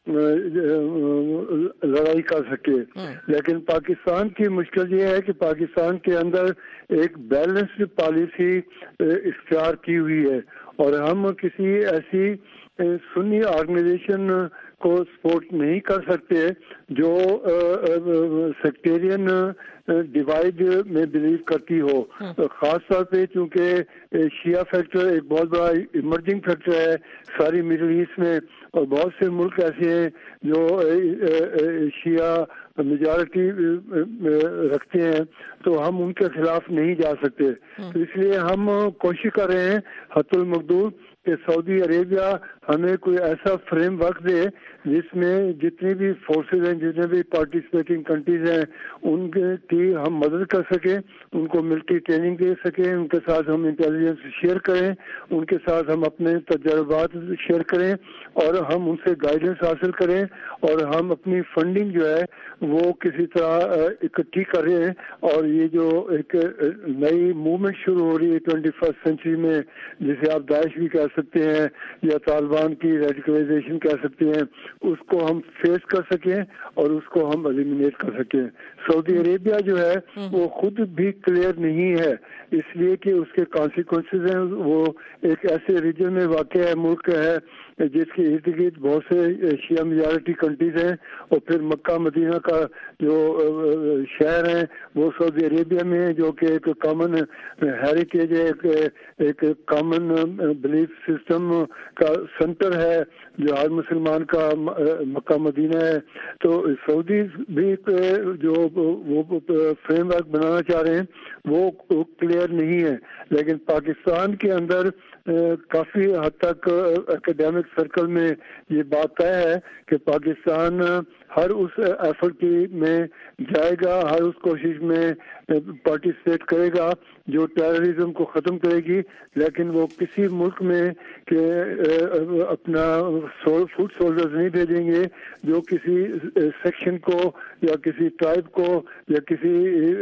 لڑائی کر سکے. لیکن پاکستان کی مشکل یہ ہے کہ پاکستان کے اندر ایک بیلنسڈ پالیسی اختیار کی ہوئی ہے، اور ہم کسی ایسی سنی آرگنائزیشن کو سپورٹ نہیں کر سکتے جو سیکٹیرین ڈیوائڈ میں بلیو کرتی ہو. خاص طور پہ چونکہ شیعہ فیکٹر ایک بہت بڑا ایمرجنگ فیکٹر ہے ساری مڈل ایسٹ میں، اور بہت سے ملک ایسے ہیں جو شیعہ میجارٹی رکھتے ہیں، تو ہم ان کے خلاف نہیں جا سکتے. تو اس لیے ہم کوشش کر رہے ہیں حتی المقدور کہ سعودی عربیہ ہمیں کوئی ایسا فریم ورک دے جس میں جتنی بھی فورسز ہیں، جتنے بھی پارٹیسپیٹنگ کنٹریز ہیں، ان کی ہم مدد کر سکیں، ان کو ملٹری ٹریننگ دے سکیں، ان کے ساتھ ہم انٹیلیجنس شیئر کریں، ان کے ساتھ ہم اپنے تجربات شیئر کریں، اور ہم ان سے گائیڈنس حاصل کریں، اور ہم اپنی فنڈنگ جو ہے وہ کسی طرح اکٹھی کریں. اور یہ جو ایک نئی موومنٹ شروع ہو رہی ہے ٹوینٹی فرسٹ سینچری میں، جسے آپ داعش بھی کہہ سکتے ہیں یا طالبان کی ریڈیکلائزیشن کہہ سکتے ہیں، اس کو ہم فیس کر سکیں اور اس کو ہم ایلیمینیٹ کر سکیں. سعودی عربیہ جو ہے وہ خود بھی کلیئر نہیں ہے، اس لیے کہ اس کے کانسیکوینسز ہیں. وہ ایک ایسے ریجن میں واقع ہے، ملک ہے جس کے ارد گرد بہت سے شیعہ میجارٹی کنٹریز ہیں، اور پھر مکہ مدینہ کا جو شہر ہیں وہ سعودی عربیہ میں ہے، جو کہ ایک کامن ہیریٹیج ہے، ایک کامن بلیف سسٹم کا سینٹر ہے جو ہر مسلمان کا مکہ مدینہ ہے. تو سعودی بھی جو وہ فریم ورک بنانا چاہ رہے ہیں وہ کلیئر نہیں ہے. لیکن پاکستان کے اندر کافی حد تک اکیڈیمک سرکل میں یہ بات طے ہے کہ پاکستان ہر اس ایفرٹ کی میں جائے گا، ہر اس کوشش میں پارٹیسپیٹ کرے گا جو ٹیررزم کو ختم کرے گی. لیکن وہ کسی ملک میں کہ اپنا فوڈ سولجرز نہیں بھیجیں گے جو کسی سیکشن کو یا کسی ٹرائب کو یا کسی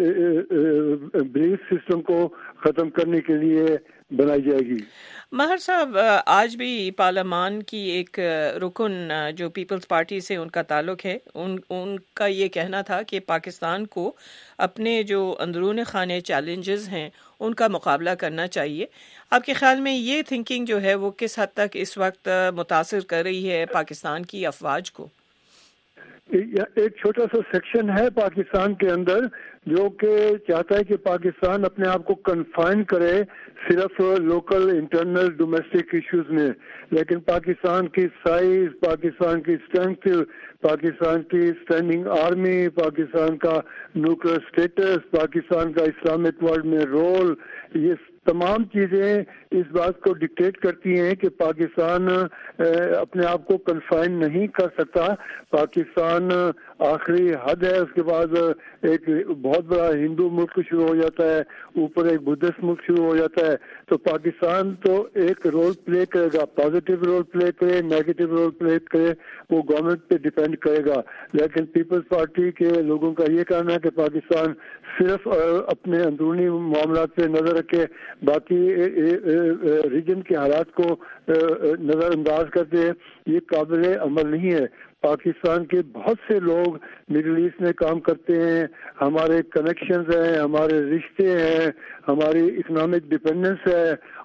بلیف سسٹم کو ختم کرنے کے لیے بنائی جائے گی. مہر صاحب، آج بھی پارلیمان کی ایک رکن جو پیپلز پارٹی سے ان کا تعلق ہے، ان ان کا یہ کہنا تھا کہ پاکستان کو اپنے جو اندرون خانے چیلنجز ہیں ان کا مقابلہ کرنا چاہیے. آپ کے خیال میں یہ تھنکنگ جو ہے وہ کس حد تک اس وقت متاثر کر رہی ہے پاکستان کی افواج کو؟ ایک چھوٹا سا سیکشن ہے پاکستان کے اندر جو کہ چاہتا ہے کہ پاکستان اپنے آپ کو کنفائن کرے صرف لوکل انٹرنل ڈومیسٹک ایشوز میں. لیکن پاکستان کی سائز، پاکستان کی اسٹرینتھ، پاکستان کی اسٹینڈنگ آرمی، پاکستان کا نیوکلیر اسٹیٹس، پاکستان کا اسلامک ورلڈ میں رول، یہ تمام چیزیں اس بات کو ڈکٹیٹ کرتی ہیں کہ پاکستان اپنے آپ کو کنفائن نہیں کر سکتا. پاکستان آخری حد ہے، اس کے بعد ایک بہت بڑا ہندو ملک شروع ہو جاتا ہے، اوپر ایک بدھسٹ ملک شروع ہو جاتا ہے. تو پاکستان تو ایک رول پلے کرے گا، پازیٹیو رول پلے کرے، نیگیٹو رول پلے کرے، وہ گورنمنٹ پہ ڈیپینڈ کرے گا. لیکن پیپلز پارٹی کے لوگوں کا یہ کہنا ہے کہ پاکستان صرف اپنے اندرونی معاملات پہ نظر رکھے، باقی ریجن کے حالات کو نظر انداز کرتے ہیں. یہ قابل عمل نہیں ہے. پاکستان کے بہت سے لوگ مڈل ایسٹ میں کام کرتے ہیں، ہمارے کنیکشنز ہیں، ہمارے رشتے ہیں، ہماری اکنامک ڈپینڈنس ہے،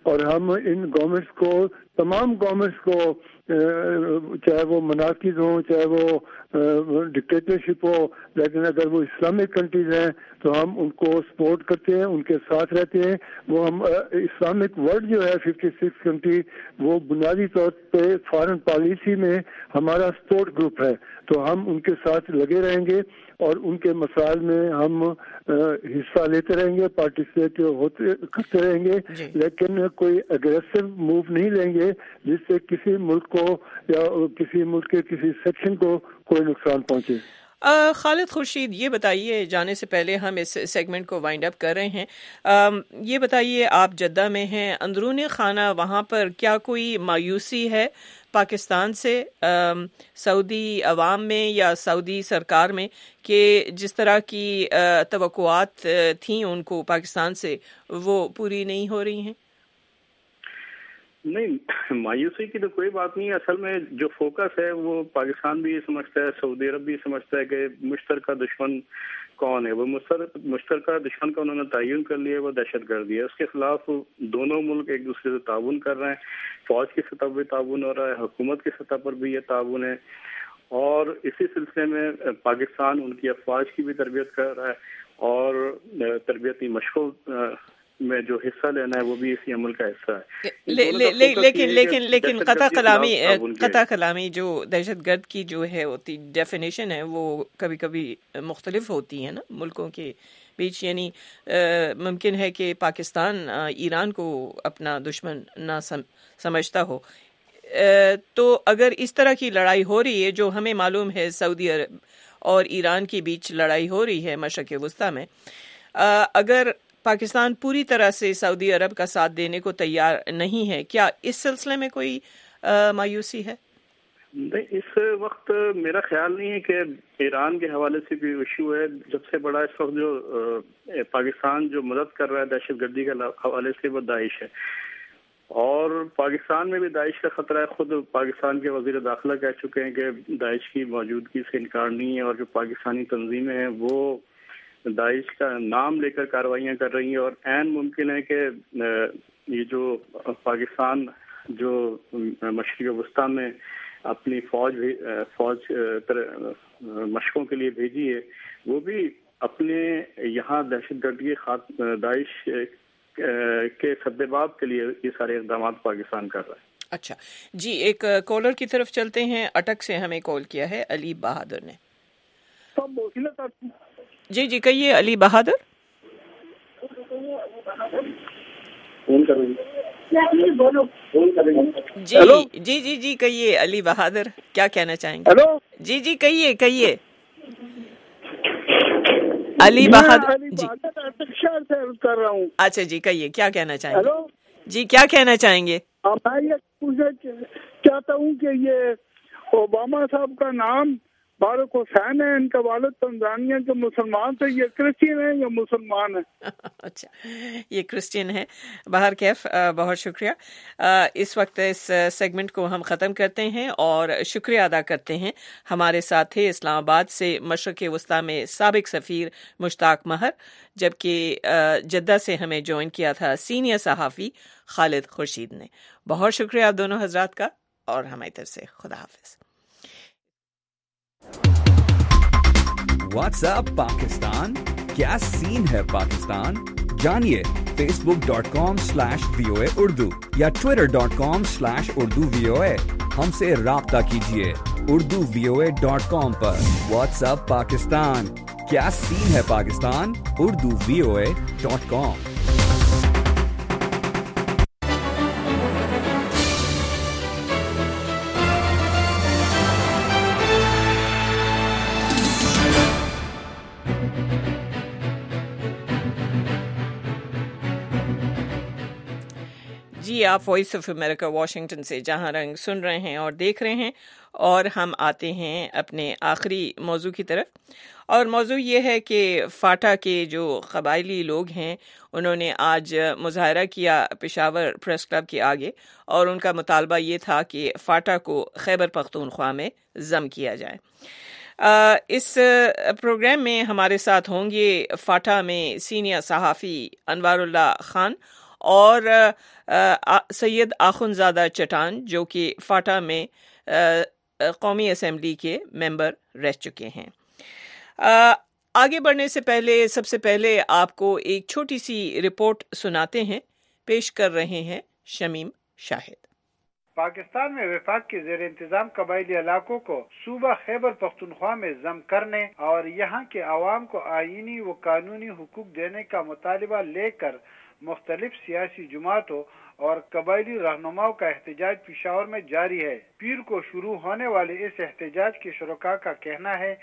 اور ہم ان گورنمنٹس کو, تمام گورنمنٹس کو, چاہے وہ مناقض ہوں, چاہے وہ ڈکٹیٹرشپ ہو, لیکن اگر وہ اسلامک کنٹریز ہیں تو ہم ان کو سپورٹ کرتے ہیں, ان کے ساتھ رہتے ہیں. وہ ہم اسلامک ورلڈ جو ہے ففٹی سکس کنٹری, وہ بنیادی طور پہ فارن پالیسی میں ہمارا سپورٹ گروپ ہے, تو ہم ان کے ساتھ لگے رہیں گے اور ان کے مسائل میں ہم حصہ لیتے رہیں گے, پارٹیسپیٹ ہوتے کرتے رہیں گے, لیکن کوئی اگریسو موو نہیں لیں گے جس سے کسی ملک کو یا کسی ملک کے کسی سیکشن کو کوئی نقصان پہنچے. خالد خورشید, یہ بتائیے, جانے سے پہلے ہم اس سیگمنٹ کو وائنڈ اپ کر رہے ہیں, یہ بتائیے آپ جدہ میں ہیں, اندرون خانہ وہاں پر کیا کوئی مایوسی ہے پاکستان سے, سعودی عوام میں یا سعودی سرکار میں, کہ جس طرح کی توقعات تھیں ان کو پاکستان سے وہ پوری نہیں ہو رہی ہیں؟ نہیں, مایوسی کی تو کوئی بات نہیں ہے. اصل میں جو فوکس ہے وہ پاکستان بھی یہ سمجھتا ہے, سعودی عرب بھی سمجھتا ہے کہ مشترکہ دشمن کون ہے. وہ مشترکہ دشمن کا انہوں نے تعین کر لیا, وہ دہشت گردی ہے. اس کے خلاف دونوں ملک ایک دوسرے سے تعاون کر رہے ہیں, فوج کی سطح پر بھی تعاون ہو رہا ہے, حکومت کی سطح پر بھی یہ تعاون ہے, اور اسی سلسلے میں پاکستان ان کی افواج کی بھی تربیت کر رہا ہے اور تربیتی مشقوں میں جو حصہ لینا ہے وہ بھی اسی عمل کا حصہ ہے. لیکن لیکن لیکن قطع کلامی قطع کلامی جو دہشت گرد کی جو ہے ہوتی ڈیفینیشن ہے وہ کبھی کبھی مختلف ہوتی ہے نا ملکوں کے بیچ. یعنی ممکن ہے کہ پاکستان ایران کو اپنا دشمن نہ سمجھتا ہو, تو اگر اس طرح کی لڑائی ہو رہی ہے جو ہمیں معلوم ہے سعودی عرب اور ایران کے بیچ لڑائی ہو رہی ہے مشرق وسطیٰ میں, اگر پاکستان پوری طرح سے سعودی عرب کا ساتھ دینے کو تیار نہیں ہے, کیا اس سلسلے میں کوئی مایوسی ہے؟ نہیں, اس وقت میرا خیال نہیں ہے کہ ایران کے حوالے سے بھی ایشو ہے. سب سے بڑا اس وقت جو پاکستان جو مدد کر رہا ہے دہشت گردی کے حوالے سے وہ داعش ہے, اور پاکستان میں بھی داعش کا خطرہ ہے. خود پاکستان کے وزیر داخلہ کہہ چکے ہیں کہ داعش کی موجودگی سے انکار نہیں ہے, اور جو پاکستانی تنظیمیں ہیں وہ داعش کا نام لے کر کارروائیاں کر رہی ہیں, اور عین ممکن ہے کہ یہ جو پاکستان جو مشرق وسطیٰ میں اپنی فوج فوج مشقوں کے لیے بھیجی ہے وہ بھی اپنے یہاں دہشت گردی داعش کے سدباب کے لیے یہ سارے اقدامات پاکستان کر رہا ہے. اچھا جی, ایک کالر کی طرف چلتے ہیں. اٹک سے ہمیں کال کیا ہے علی بہادر نے. جی جی کہیے علی بہادر. جی جی جی جی کہیے علی بہادر, کیا کہنا چاہیں گے؟ ہیلو جی جی کہیے کہیے علی بہادر. جی کر رہا ہوں. اچھا جی کہیے, کیا کہنا چاہیں گے؟ جی کیا کہنا چاہیں گے؟ میں یہ پوچھنا چاہتا ہوں کہ یہ اوباما صاحب کا نام بارک حسین ہے, ان کا والد تنزانیہ کے مسلمان تھے, یہ کرسچین ہیں یا مسلمان ہیں؟ اچھا یہ کرسچین ہے. بہر کیف بہت شکریہ. اس وقت اس سیگمنٹ کو ہم ختم کرتے ہیں اور شکریہ ادا کرتے ہیں ہمارے ساتھ تھے اسلام آباد سے مشرق وسطیٰ میں سابق سفیر مشتاق مہر, جبکہ جدہ سے ہمیں جوائن کیا تھا سینئر صحافی خالد خورشید نے. بہت شکریہ آپ دونوں حضرات کا, اور ہماری طرف سے خدا حافظ. واٹس ایپ پاکستان, کیا سین ہے پاکستان؟ جانیے Facebook dot com slash V O A Urdu یا Twitter dot com slash Urdu V O A. ہم سے رابطہ کیجیے Urdu V O A dot com پر. واٹس ایپ پاکستان, کیا سین ہے Pakistan? Urdu V O A dot com. جی آپ وائس آف امریکہ واشنگٹن سے جہاں رنگ سن رہے ہیں اور دیکھ رہے ہیں, اور ہم آتے ہیں اپنے آخری موضوع کی طرف. اور موضوع یہ ہے کہ فاٹا کے جو قبائلی لوگ ہیں انہوں نے آج مظاہرہ کیا پشاور پریس کلب کے آگے, اور ان کا مطالبہ یہ تھا کہ فاٹا کو خیبر پختونخوا میں ضم کیا جائے. اس پروگرام میں ہمارے ساتھ ہوں گے فاٹا میں سینئر صحافی انوار اللہ خان اور سید آخنزادہ چٹان جو کہ فاٹا میں قومی اسمبلی کے ممبر رہ چکے ہیں۔ آگے بڑھنے سے پہلے سب سے پہلے آپ کو ایک چھوٹی سی رپورٹ سناتے ہیں، پیش کر رہے ہیں شمیم شاہد۔ پاکستان میں وفاق کے زیر انتظام قبائلی علاقوں کو صوبہ خیبر پختونخوا میں ضم کرنے اور یہاں کے عوام کو آئینی و قانونی حقوق دینے کا مطالبہ لے کر مختلف سیاسی جماعتوں اور قبائلی رہنماؤں کا احتجاج پشاور میں جاری ہے۔ پیر کو شروع ہونے والے اس احتجاج کے شرکاء کا کہنا ہے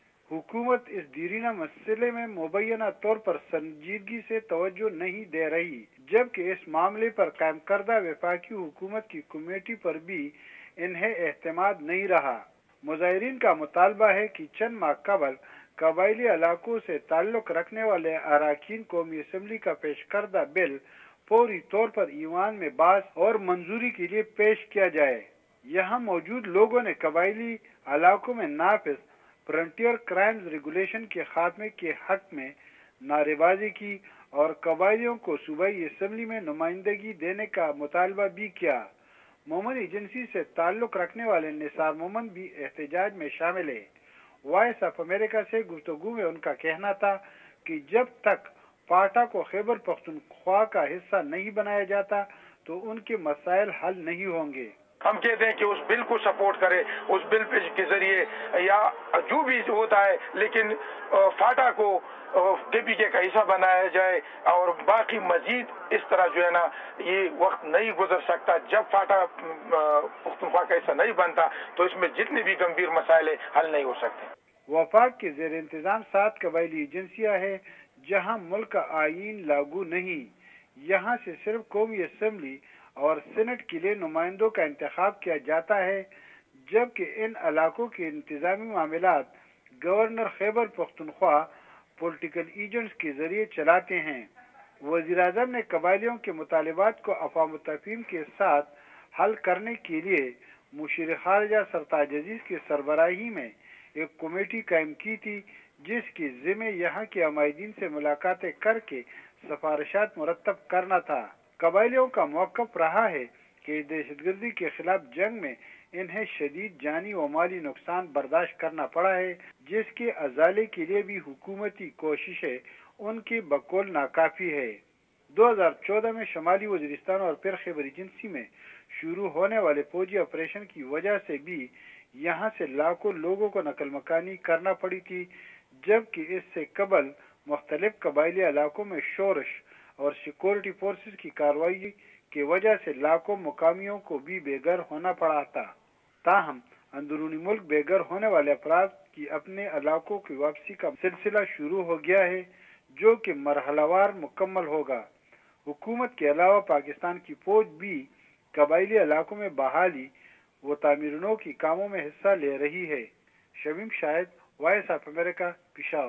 حکومت اس دیرینہ مسئلے میں مبینہ طور پر سنجیدگی سے توجہ نہیں دے رہی، جبکہ اس معاملے پر قائم کردہ وفاقی حکومت کی کمیٹی پر بھی انہیں اعتماد نہیں رہا۔ مظاہرین کا مطالبہ ہے کہ چند ماہ قبل قبائلی علاقوں سے تعلق رکھنے والے اراکین قومی اسمبلی کا پیش کردہ بل فوری طور پر ایوان میں بحث اور منظوری کے لیے پیش کیا جائے۔ یہاں موجود لوگوں نے قبائلی علاقوں میں نافذ فرنٹیئر کرائمز ریگولیشن کے خاتمے کے حق میں نعرے بازی کی اور قبائلیوں کو صوبائی اسمبلی میں نمائندگی دینے کا مطالبہ بھی کیا۔ مومن ایجنسی سے تعلق رکھنے والے نثار مومن بھی احتجاج میں شامل ہے۔ وائس آف امریکہ سے گفتگو میں ان کا کہنا تھا کہ جب تک فاٹا کو خیبر پختونخوا کا حصہ نہیں بنایا جاتا تو ان کے مسائل حل نہیں ہوں گے۔ ہم کہتے ہیں کہ اس بل کو سپورٹ کرے، اس بل کے ذریعے یا جو بھی ہوتا ہے، لیکن فاٹا کو کے پی کے کا حصہ بنایا جائے اور باقی مزید اس طرح جو ہے نا یہ وقت نہیں گزر سکتا۔ جب فاٹا پختونخوا کا حصہ نہیں بنتا تو اس میں جتنے بھی گمبھیر مسائل حل نہیں ہو سکتے۔ وفاق کے زیر انتظام سات قبائلی ایجنسیاں ہیں جہاں ملک کا آئین لاگو نہیں، یہاں سے صرف قومی اسمبلی اور سینٹ کے لیے نمائندوں کا انتخاب کیا جاتا ہے، جبکہ ان علاقوں کے انتظامی معاملات governor Khyber Pakhtunkhwa political agents کے ذریعے چلاتے ہیں۔ وزیر اعظم نے قبائلیوں کے مطالبات کو افہام و تفہیم کے ساتھ حل کرنے کے لیے مشیر خارجہ سرتاج عزیز کی سربراہی میں ایک کمیٹی قائم کی تھی، جس کی ذمہ یہاں کے عمائدین سے ملاقاتیں کر کے سفارشات مرتب کرنا تھا۔ قبائلیوں کا موقف رہا ہے کہ دہشت گردی کے خلاف جنگ میں انہیں شدید جانی و مالی نقصان برداشت کرنا پڑا ہے، جس کے ازالے کے لیے بھی حکومتی کوششیں ان کی بقول ناکافی ہے۔ دو ہزار چودہ میں شمالی وزیرستان اور پھر خیبر ایجنسی میں شروع ہونے والے فوجی آپریشن کی وجہ سے بھی یہاں سے لاکھوں لوگوں کو نقل مکانی کرنا پڑی تھی، جبکہ اس سے قبل مختلف قبائلی علاقوں میں شورش اور سیکورٹی فورسز کی کارروائی کی وجہ سے لاکھوں مقامیوں کو بھی بے گھر ہونا پڑا تھا۔ تاہم اندرونی ملک بے گھر ہونے والے افراد کی اپنے علاقوں کی واپسی کا سلسلہ شروع ہو گیا ہے، جو کہ مرحلہ وار مکمل ہوگا۔ حکومت کے علاوہ پاکستان کی فوج بھی قبائلی علاقوں میں بحالی و تعمیر نو کی کاموں میں حصہ لے رہی ہے۔ Shamim Shahid, voice of America, Peshawar.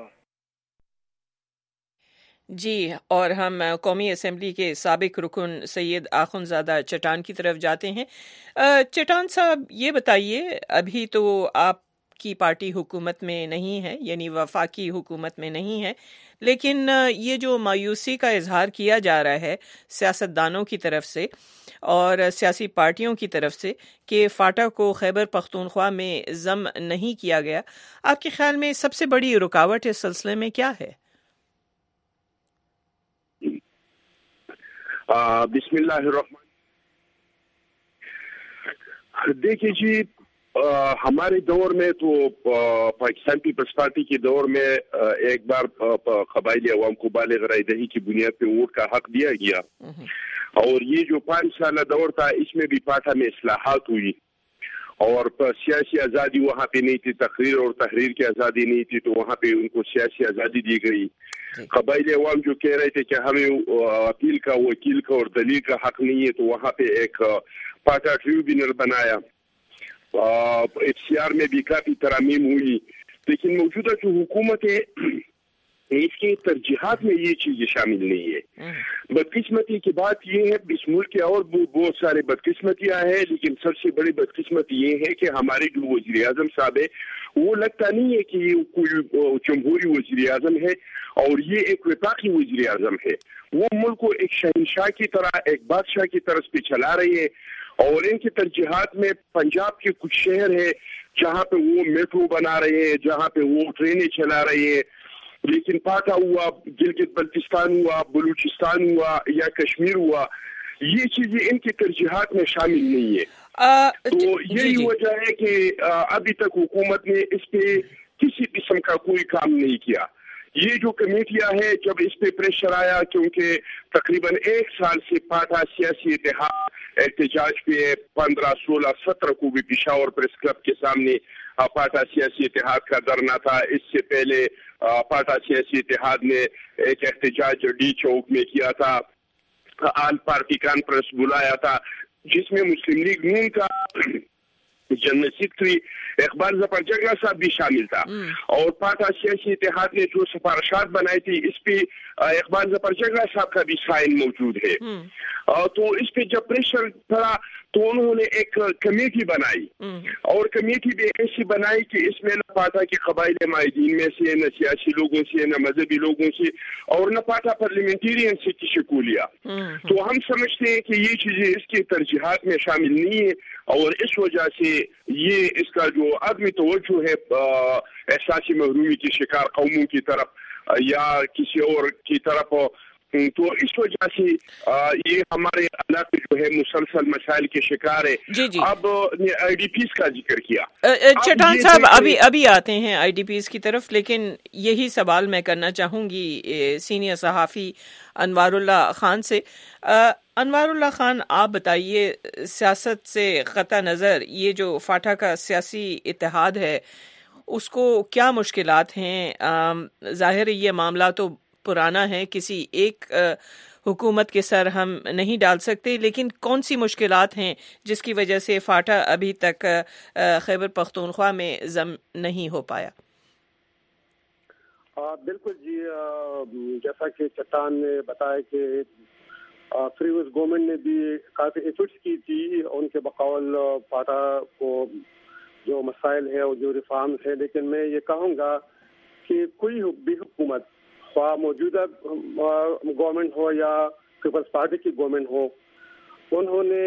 جی، اور ہم قومی اسمبلی کے سابق رکن سید آخنزادہ چٹان کی طرف جاتے ہیں۔ چٹان صاحب، یہ بتائیے، ابھی تو آپ کی پارٹی حکومت میں نہیں ہے، یعنی وفاقی حکومت میں نہیں ہے، لیکن یہ جو مایوسی کا اظہار کیا جا رہا ہے سیاستدانوں کی طرف سے اور سیاسی پارٹیوں کی طرف سے کہ فاٹا کو خیبر پختونخوا میں ضم نہیں کیا گیا، آپ کے خیال میں سب سے بڑی رکاوٹ اس سلسلے میں کیا ہے؟ بسم اللہ الرحمن۔ دیکھیے جی، ہمارے دور میں تو پاکستان پیپلز پارٹی کے دور میں ایک بار قبائلی عوام کو بالغ رائے دہی کی بنیاد پہ ووٹ کا حق دیا گیا، اور یہ جو پانچ سالہ دور تھا اس میں بھی پاٹا میں اصلاحات ہوئی، اور سیاسی آزادی وہاں پہ نہیں تھی، تقریر اور تحریر کی آزادی نہیں تھی، تو وہاں پہ ان کو سیاسی آزادی دی گئی۔ قبائلی عوام جو کہہ رہے تھے کہ ہمیں اپیل کا، وکیل کا اور دلیل کا حق نہیں ہے، تو وہاں پہ ایک پاٹا ٹریبیونل بنایا۔ ایف سی آر میں بھی کافی ترامیم ہوئی، لیکن موجودہ جو حکومت ہے اس کے ترجیحات میں یہ چیزیں شامل نہیں ہے۔ بدقسمتی کی بات یہ ہے، اس ملک کے اور بہت سارے بدقسمتیاں ہیں، لیکن سب سے بڑی بدقسمتی یہ ہے کہ ہمارے جو وزیر اعظم صاحب ہے वो लगता नहीं है कि ये कोई जमहूरी वज़ीर आज़म है और ये एक वफाकी वज़ीर आज़म है। वो मुल्क को एक शहंशाह की तरह, एक बादशाह की तरफ पे चला रही है और इनकी तरजीहात में पंजाब के कुछ शहर है जहाँ पे वो मेट्रो बना रहे हैं, जहाँ पे वो ट्रेनें चला रहे हैं, लेकिन पाटा हुआ, गिलगित बल्तिस्तान हुआ, बलूचिस्तान हुआ या कश्मीर हुआ, ये चीजें इनकी तरजीहात में शामिल नहीं है। आ, तो यही वजह है कि अभी तक हुकूमत ने इस पे किसी किस्म का कोई काम नहीं किया। ये जो कमेटियां हैं, जब इस पे प्रेशर आया, क्योंकि तकरीबन एक साल से पाटा सियासी इत्तेहाद एहतजाज पे पंद्रह सोलह सत्रह को भी पेशावर प्रेस क्लब के सामने पाटा सियासी इत्तेहाद का धरना था। इससे पहले पाटा सियासी इत्तेहाद ने एक एहतजाज डी चौक में किया था, आल पार्टी कॉन्फ्रेंस बुलाया था जिसमें मुस्लिम लीग नून का जनरल सेक्रेटरी इकबाल जफर जगला साहब भी शामिल था और पाटा सियासी इत्तेहाद ने जो सिफारिशात बनाई थी इस पे इकबाल जफर जगला साहब का भी साइन मौजूद है। तो इस पे जब प्रेशर पड़ा तो उन्होंने एक कमेटी बनाई और कमेटी भी ऐसी बनाई कि इसमें न पाटा के कबाइल माहिदीन में से, न सियासी लोगों से, न मजहबी लोगों से और न पाटा पार्लियामेंटेरियन से किसी को लिया। तो हम समझते हैं कि ये चीजें इसकी तरजीहात में शामिल नहीं है और इस वजह से ये इसका जो आदमी तवज्जो है एहसासी महरूमी की शिकार कौमों की तरफ या किसी और की तरफ, तो इस वजह से ये हमारे इलाके जो है मुसलसल मसाइल के शिकार है। जी जी। अब आईडीपीज का जिक्र किया, चट्टान साहब अभी अभी आते हैं आईडीपीज की तरफ, लेकिन यही सवाल मैं करना चाहूंगी सीनियर सहाफ़ी अनवारुल्लाह खान से। अनवारुल्लाह खान, आप बताइए, सियासत से क़ता नज़र ये जो फाटा का सियासी इत्तेहाद है उसको क्या मुश्किलात हैं? ज़ाहिर ये मामला तो पुराना है, किसी एक हुकूमत के सर हम नहीं डाल सकते, लेकिन कौन सी मुश्किलात हैं जिसकी वजह से फाटा अभी तक खैबर पख्तूनख्वा में जम नहीं हो पाया? आ, बिल्कुल जी, आ, जैसा कि चट्टान ने बताया कि प्रीवियस गवर्नमेंट ने भी काफ़ी एफर्ट्स की थी उनके बकौल फाटा को जो मसाइल है और जो रिफॉर्म्स है, लेकिन मैं ये कहूँगा कि कोई भी हुकूमत मौजूदा गवर्नमेंट हो या पीपल्स पार्टी की गवर्नमेंट हो, उन्होंने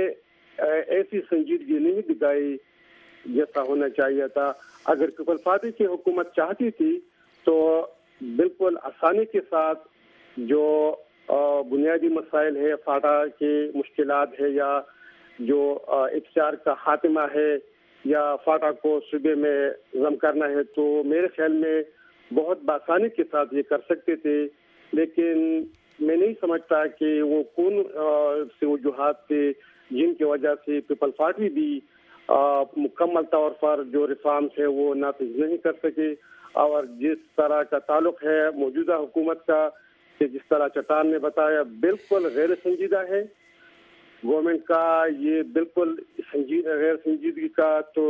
ऐसी संजीदगी नहीं दिखाई जैसा होना चाहिए था। अगर पीपल्स पार्टी की हुकूमत चाहती थी तो बिल्कुल आसानी के साथ जो बुनियादी मसाइल है, फाटा के मुश्किलात है या जो इख्तियार का खात्मा है या फाटा को सूबे में जम करना है, तो मेरे ख्याल में बहुत बासानी के साथ ये कर सकते थे। लेकिन मैं नहीं समझता कि वो कौन से वजूहात थे जिनकी वजह से पीपल पार्टी भी मुकम्मल तौर पर जो रिफॉर्म्स है वो नाफिज नहीं कर सके। और जिस तरह का ताल्लुक है मौजूदा हुकूमत का, कि जिस तरह चट्टान ने बताया, बिल्कुल गैर संजीदा है गवर्नमेंट का, ये बिल्कुल संजीदा गैर संजीदगी का। तो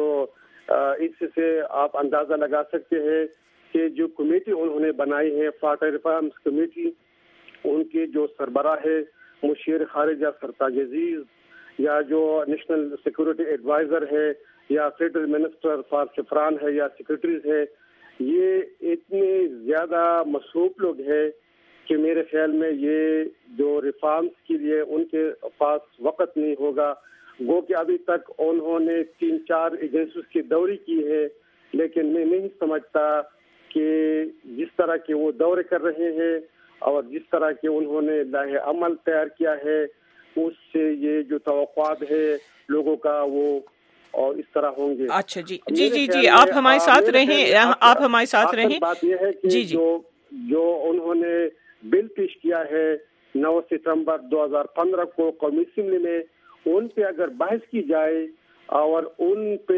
इससे आप अंदाजा लगा सकते हैं कि जो कमेटी उन्होंने बनाई है, फाटा रिफॉर्म्स कमेटी, उनके जो सरबराह है मुशीर खारिजा सरताज अजीज या जो नेशनल सिक्योरिटी एडवाइजर है या फेडरल मिनिस्टर फॉर सफरान है या सेक्रेटरीज है, ये इतने ज़्यादा मसरूफ लोग हैं कि मेरे ख्याल में ये जो रिफॉर्म्स के लिए उनके पास वक्त नहीं होगा। गो कि अभी तक उन्होंने तीन चार एजेंसीज की दौरी की है, लेकिन मैं नहीं समझता कि जिस तरह के वो दौरे कर रहे हैं और जिस तरह के उन्होंने लाहे अमल तैयार किया है, उससे ये जो तवक्कुआत है लोगों का वो और इस तरह होंगे। अच्छा जी जी जी जी आप हमारे साथ रहें, आप हमारे साथ रहें। बात ये है कि जी जी। जो जो उन्होंने बिल पेश किया है नौ सितंबर दो हज़ार पंद्रह को कौमी असेंबली में, उन पे अगर बहस की जाए और उन पे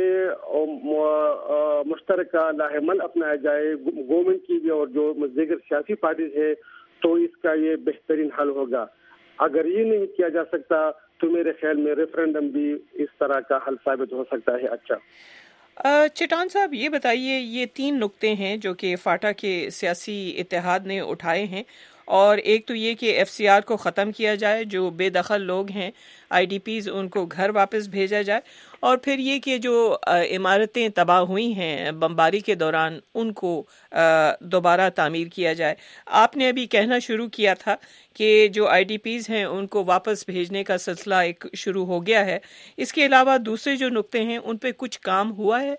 मुश्तरका लाहेमल अपनाया जाए गवर्नमेंट की भी और जो दीगर सियासी पार्टीज है, तो इसका ये बेहतरीन हल होगा। अगर ये नहीं किया जा सकता तो मेरे ख्याल में रेफरेंडम भी इस तरह का हल साबित हो सकता है। अच्छा चट्टान साहब, ये बताइए, ये तीन नुक्ते हैं जो कि फाटा के सियासी इत्तेहाद ने उठाए हैं اور ایک تو یہ کہ ایف سی آر کو ختم کیا جائے, جو بے دخل لوگ ہیں آئی ڈی پیز ان کو گھر واپس بھیجا جائے, اور پھر یہ کہ جو عمارتیں تباہ ہوئی ہیں بمباری کے دوران ان کو دوبارہ تعمیر کیا جائے. آپ نے ابھی کہنا شروع کیا تھا کہ جو آئی ڈی پیز ہیں ان کو واپس بھیجنے کا سلسلہ ایک شروع ہو گیا ہے. اس کے علاوہ دوسرے جو نقطے ہیں ان پہ کچھ کام ہوا ہے؟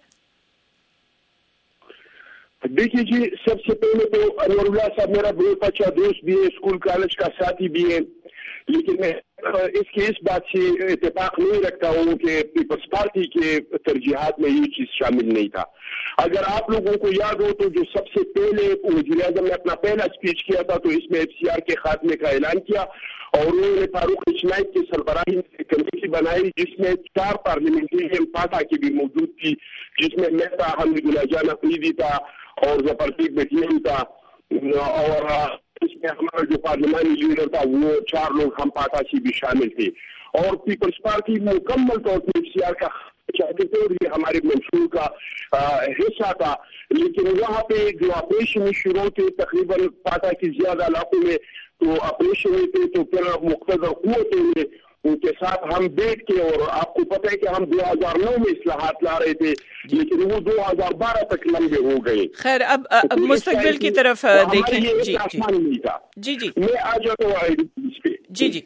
دیکھیے جی, سب سے پہلے تو انور اللہ صاحب میرا بہت اچھا دوست بھی ہے, اسکول کالج کا ساتھی بھی ہے, لیکن میں اس کی اس بات سے اتفاق نہیں رکھتا ہوں کہ پیپلز پارٹی کے ترجیحات میں یہ چیز شامل نہیں تھا. اگر آپ لوگوں کو یاد ہو تو جو سب سے پہلے وزیر اعظم نے اپنا پہلا اسپیچ کیا تھا تو اس میں ایف سی آر کے خاتمے کا اعلان کیا, اور انہوں نے فاروق اجنائب کی سربراہی کمیٹی بنائی جس میں چار پارلیمنٹرین پاٹا کی بھی موجود تھی, جس میں مہتا حمید اللہ جان افریدی تھا اور ظفر پیک بٹیم تھا, اور اس میں ہمارا جو پارلیمانی لیڈر تھا وہ چار لوگ ہم پاٹا سے بھی شامل تھے. اور پیپلز پارٹی مکمل طور پر ایف سی آر کا چاہتے تھے اور یہ ہمارے منشور کا حصہ تھا, لیکن وہاں پہ جو آپریشن شروع تھے تقریباً پاٹا کی زیادہ علاقوں میں تو آپریشن تھے, تو پھر مقتدر قوتوں میں ان کے ساتھ ہم بیٹھ کے, اور آپ کو پتہ ہے کہ ہم دو ہزار نو میں اصلاحات لا رہے تھے لیکن وہ دو ہزار بارہ تک لمبے ہو گئے. خیر اب, اب مستقبل کی طرف دیکھیں. جی نہیں تھا. جی جی میں آ جاتا ہوں آئی ڈی پیز پہ. جی جی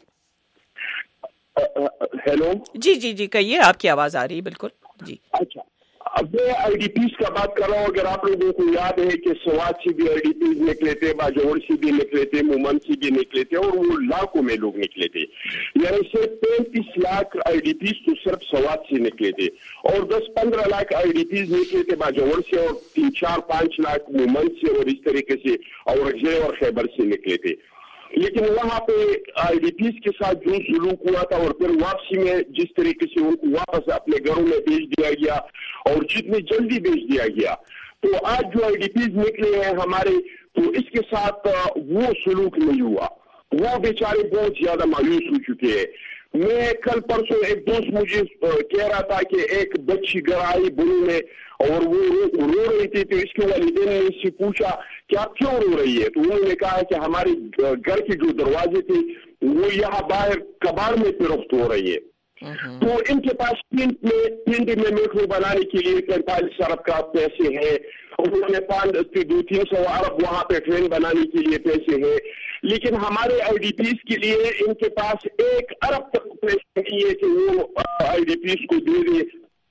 ہیلو جی جی جی کہیے, آپ کی آواز آ رہی ہے بالکل. جی اچھا, اب میں آئی ڈی پیز کا بات کر رہا ہوں. اگر آپ لوگوں کو یاد ہے کہ سوات سے بھی آئی ڈی پیز نکلے تھے, باجوڑ سے بھی نکلے تھے, مومن سے بھی نکلے تھے, اور وہ لاکھوں میں لوگ نکلے تھے. یعنی صرف پینتیس لاکھ آئی ڈی پیز تو صرف سوات سے نکلے تھے, اور دس پندرہ لاکھ آئی ڈی پیز نکلے تھے باجوڑ سے, اور تین چار پانچ لاکھ مومن سے, اور اس طریقے سے اورنگزے اور خیبر سے نکلے تھے. لیکن وہاں پہ آئی ڈی پیز کے ساتھ جو سلوک ہوا تھا اور پھر واپسی میں جس طریقے سے ان کو واپس اپنے گھروں میں بھیج دیا گیا اور جتنی جلدی بھیج دیا گیا, تو آج جو آئی ڈی پیز نکلے ہیں ہمارے, تو اس کے ساتھ وہ سلوک نہیں ہوا. وہ بیچارے بہت زیادہ مایوس ہو چکے ہیں. میں کل پرسوں ایک دوست مجھے کہہ رہا تھا کہ ایک بچی گھر آئی بلو میں اور وہ رو رہی تھی, تو اس کے والدین نے اس سے پوچھا کہ آپ کیوں رو رہی ہے, تو انہوں نے کہا کہ ہمارے گھر کے جو دروازے تھے وہ یہاں باہر کباڑ میں فروخت ہو رہی ہے. تو ان کے پاس پنڈ میں پنڈ میں میٹرو بنانے کے لیے پینتالیس ارب کا پیسے ہیں, انہوں نے پانچ دو تین سو ارب وہاں پہ ٹرین بنانے کے لیے پیسے ہیں, لیکن ہمارے آئی ڈی پیز کے لیے ان کے پاس ایک ارب تک پیسے نہیں ہے کہ وہ آئی ڈی پیز کو دے دے,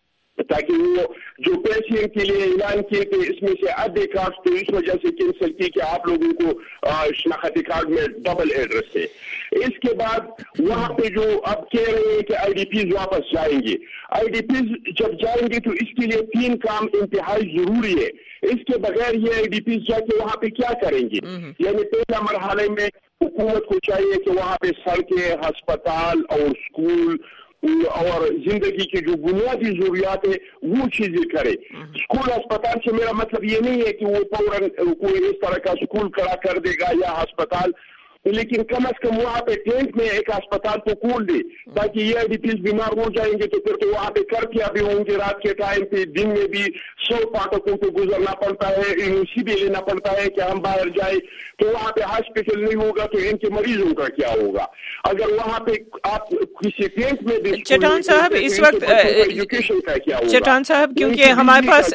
تاکہ وہ جو پیسے ان کے لیے اعلان کیے تھے اس میں سے آدھے کاسٹ تو اس وجہ سے کینسل کی کہ آپ لوگوں کو شناختی کارڈ میں ڈبل ایڈریس ہے. اس کے بعد وہاں پہ جو اب کہہ رہے ہیں کہ آئی ڈی پیز واپس جائیں گے. آئی ڈی پیز جب جائیں گے تو اس کے لیے تین کام انتہائی ضروری ہے. اس کے بغیر یہ آئی ڈی پیز جا کے وہاں پہ کیا کریں گے؟ یعنی پہلا مرحلے میں حکومت کو چاہیے کہ وہاں پہ سڑکیں, ہسپتال اور اسکول اور زندگی کی جو بنیادی ضروریات ہے وہ چیزیں کرے. اسکول ہسپتال سے میرا مطلب یہ نہیں ہے کہ وہ فوراً کوئی اس طرح کا اسکول کھڑا کر دے گا یا ہسپتال, لیکن کم از کم وہاں پہ ٹینٹ میں ایک ہسپتال کو کھول دے تاکہ یہ آئی ڈی پیز بیمار ہو جائیں گے تو پھر تو وہاں پہ کرفیو بھی ہوں گے رات کے ٹائم پہ, دن میں بھی سو فاٹکوں کو گزرنا پڑتا ہے, یونیورسٹی بھی لینا پڑتا ہے کہ ہم باہر جائیں, تو وہاں پہ ہاسپٹل نہیں ہوگا تو ان کے مریضوں کا کیا ہوگا؟ اگر وہاں پہ آپ کسی ٹینٹ میں بھی چٹان صاحب اس وقت ایجوکیشن کا کیا ہوگا؟ چٹان صاحب کیونکہ ہمارے پاس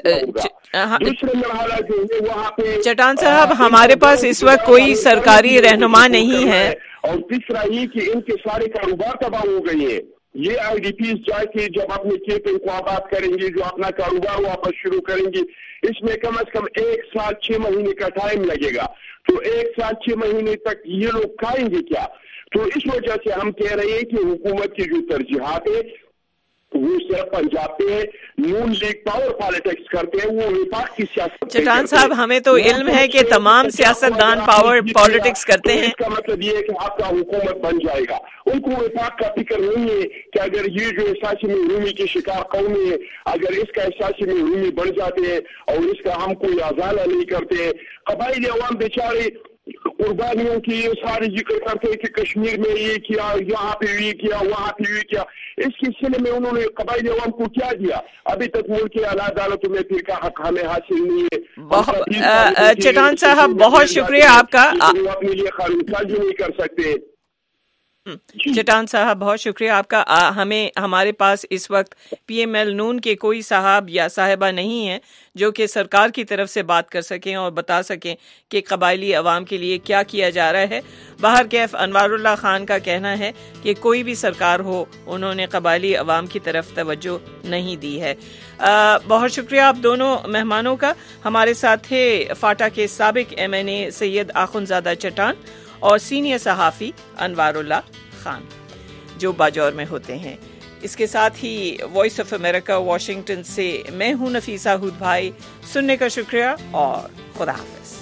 دوسرے مرحلہ جو ہے وہاں پہ چٹان صاحب ہمارے پاس اس وقت کوئی سرکاری رہنما نہیں ہے, اور تیسرا یہ کہ ان کے سارے کاروبار تباہ ہو گئے ہیں. یہ آئی ڈی پیز جا کے جب اپنے کھیتوں کو آباد کریں گے, جو اپنا کاروبار واپس شروع کریں گے, اس میں کم از کم ایک سال چھ مہینے کا ٹائم لگے گا. تو ایک سال چھ مہینے تک یہ لوگ کھائیں گے کیا؟ تو اس وجہ سے ہم کہہ رہے ہیں کہ حکومت کی جو ترجیحات ہے وہ صرف پنجاب پہ نون لیگ پاور پالیٹکس کرتے ہیں, وہ وفاق کی سیاست. چٹان صاحب ہمیں تو علم ہے کہ تمام سیاست دان پاور پالیٹکس کرتے ہیں. اس کا مطلب یہ ہے کہ آپ کا حکومت بن جائے گا. ان کو وفاق کا فکر نہیں ہے کہ اگر یہ جو احساس محرومی کے شکار قومی ہے, اگر اس کا احساس محرومی بڑھ جاتے ہیں اور اس کا ہم کوئی ازالہ نہیں کرتے ہیں, قبائلی عوام بیچارے कुर्बानियों की ये सारे जिक्र करते हैं कि कश्मीर में ये किया, यहाँ पे ये किया, वहाँ पे ये किया, इसके सिलसिले में उन्होंने कबाइली अवाम को क्या दिया? अभी तक मुल्क के आला अदालतों में फिर का हक हमें हासिल नहीं है। चटान साहब बहुत शुक्रिया आपका, वो अपने लिए कानून साजी नहीं कर सकते। चटान साहब बहुत शुक्रिया आपका। आ, हमें हमारे पास इस वक्त पी एम एल नून के कोई साहब या साहिबा नहीं है जो कि सरकार की तरफ से बात कर सकें और बता सकें कि कबायली अवाम के लिए क्या किया जा रहा है। बाहर कैफ अनवारुल्लाह खान का कहना है कि कोई भी सरकार हो उन्होंने कबायली अवाम की तरफ तवज्जो नहीं दी है। आ, बहुत शुक्रिया आप दोनों मेहमानों का। हमारे साथ थे फाटा के साबिक M N A Syed Akhunzada Chattan और सीनियर सहाफ़ी अनवारुल्लाह खान जो बाजौर में होते हैं। इसके साथ ही वॉइस ऑफ अमेरिका वाशिंगटन से मैं हूं नफीसा हुद भाई। सुनने का शुक्रिया और खुदा हाफिज।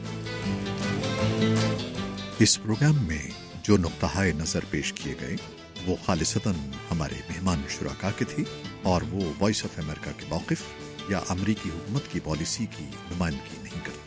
इस प्रोग्राम में जो नुक्ताए नजर पेश किए गए वो खालिसतन हमारे मेहमान शुराका के थे और वो वॉइस ऑफ अमेरिका के मौक़िफ़ या अमरीकी हुकूमत की पॉलिसी की नुमाइंदगी नहीं करते।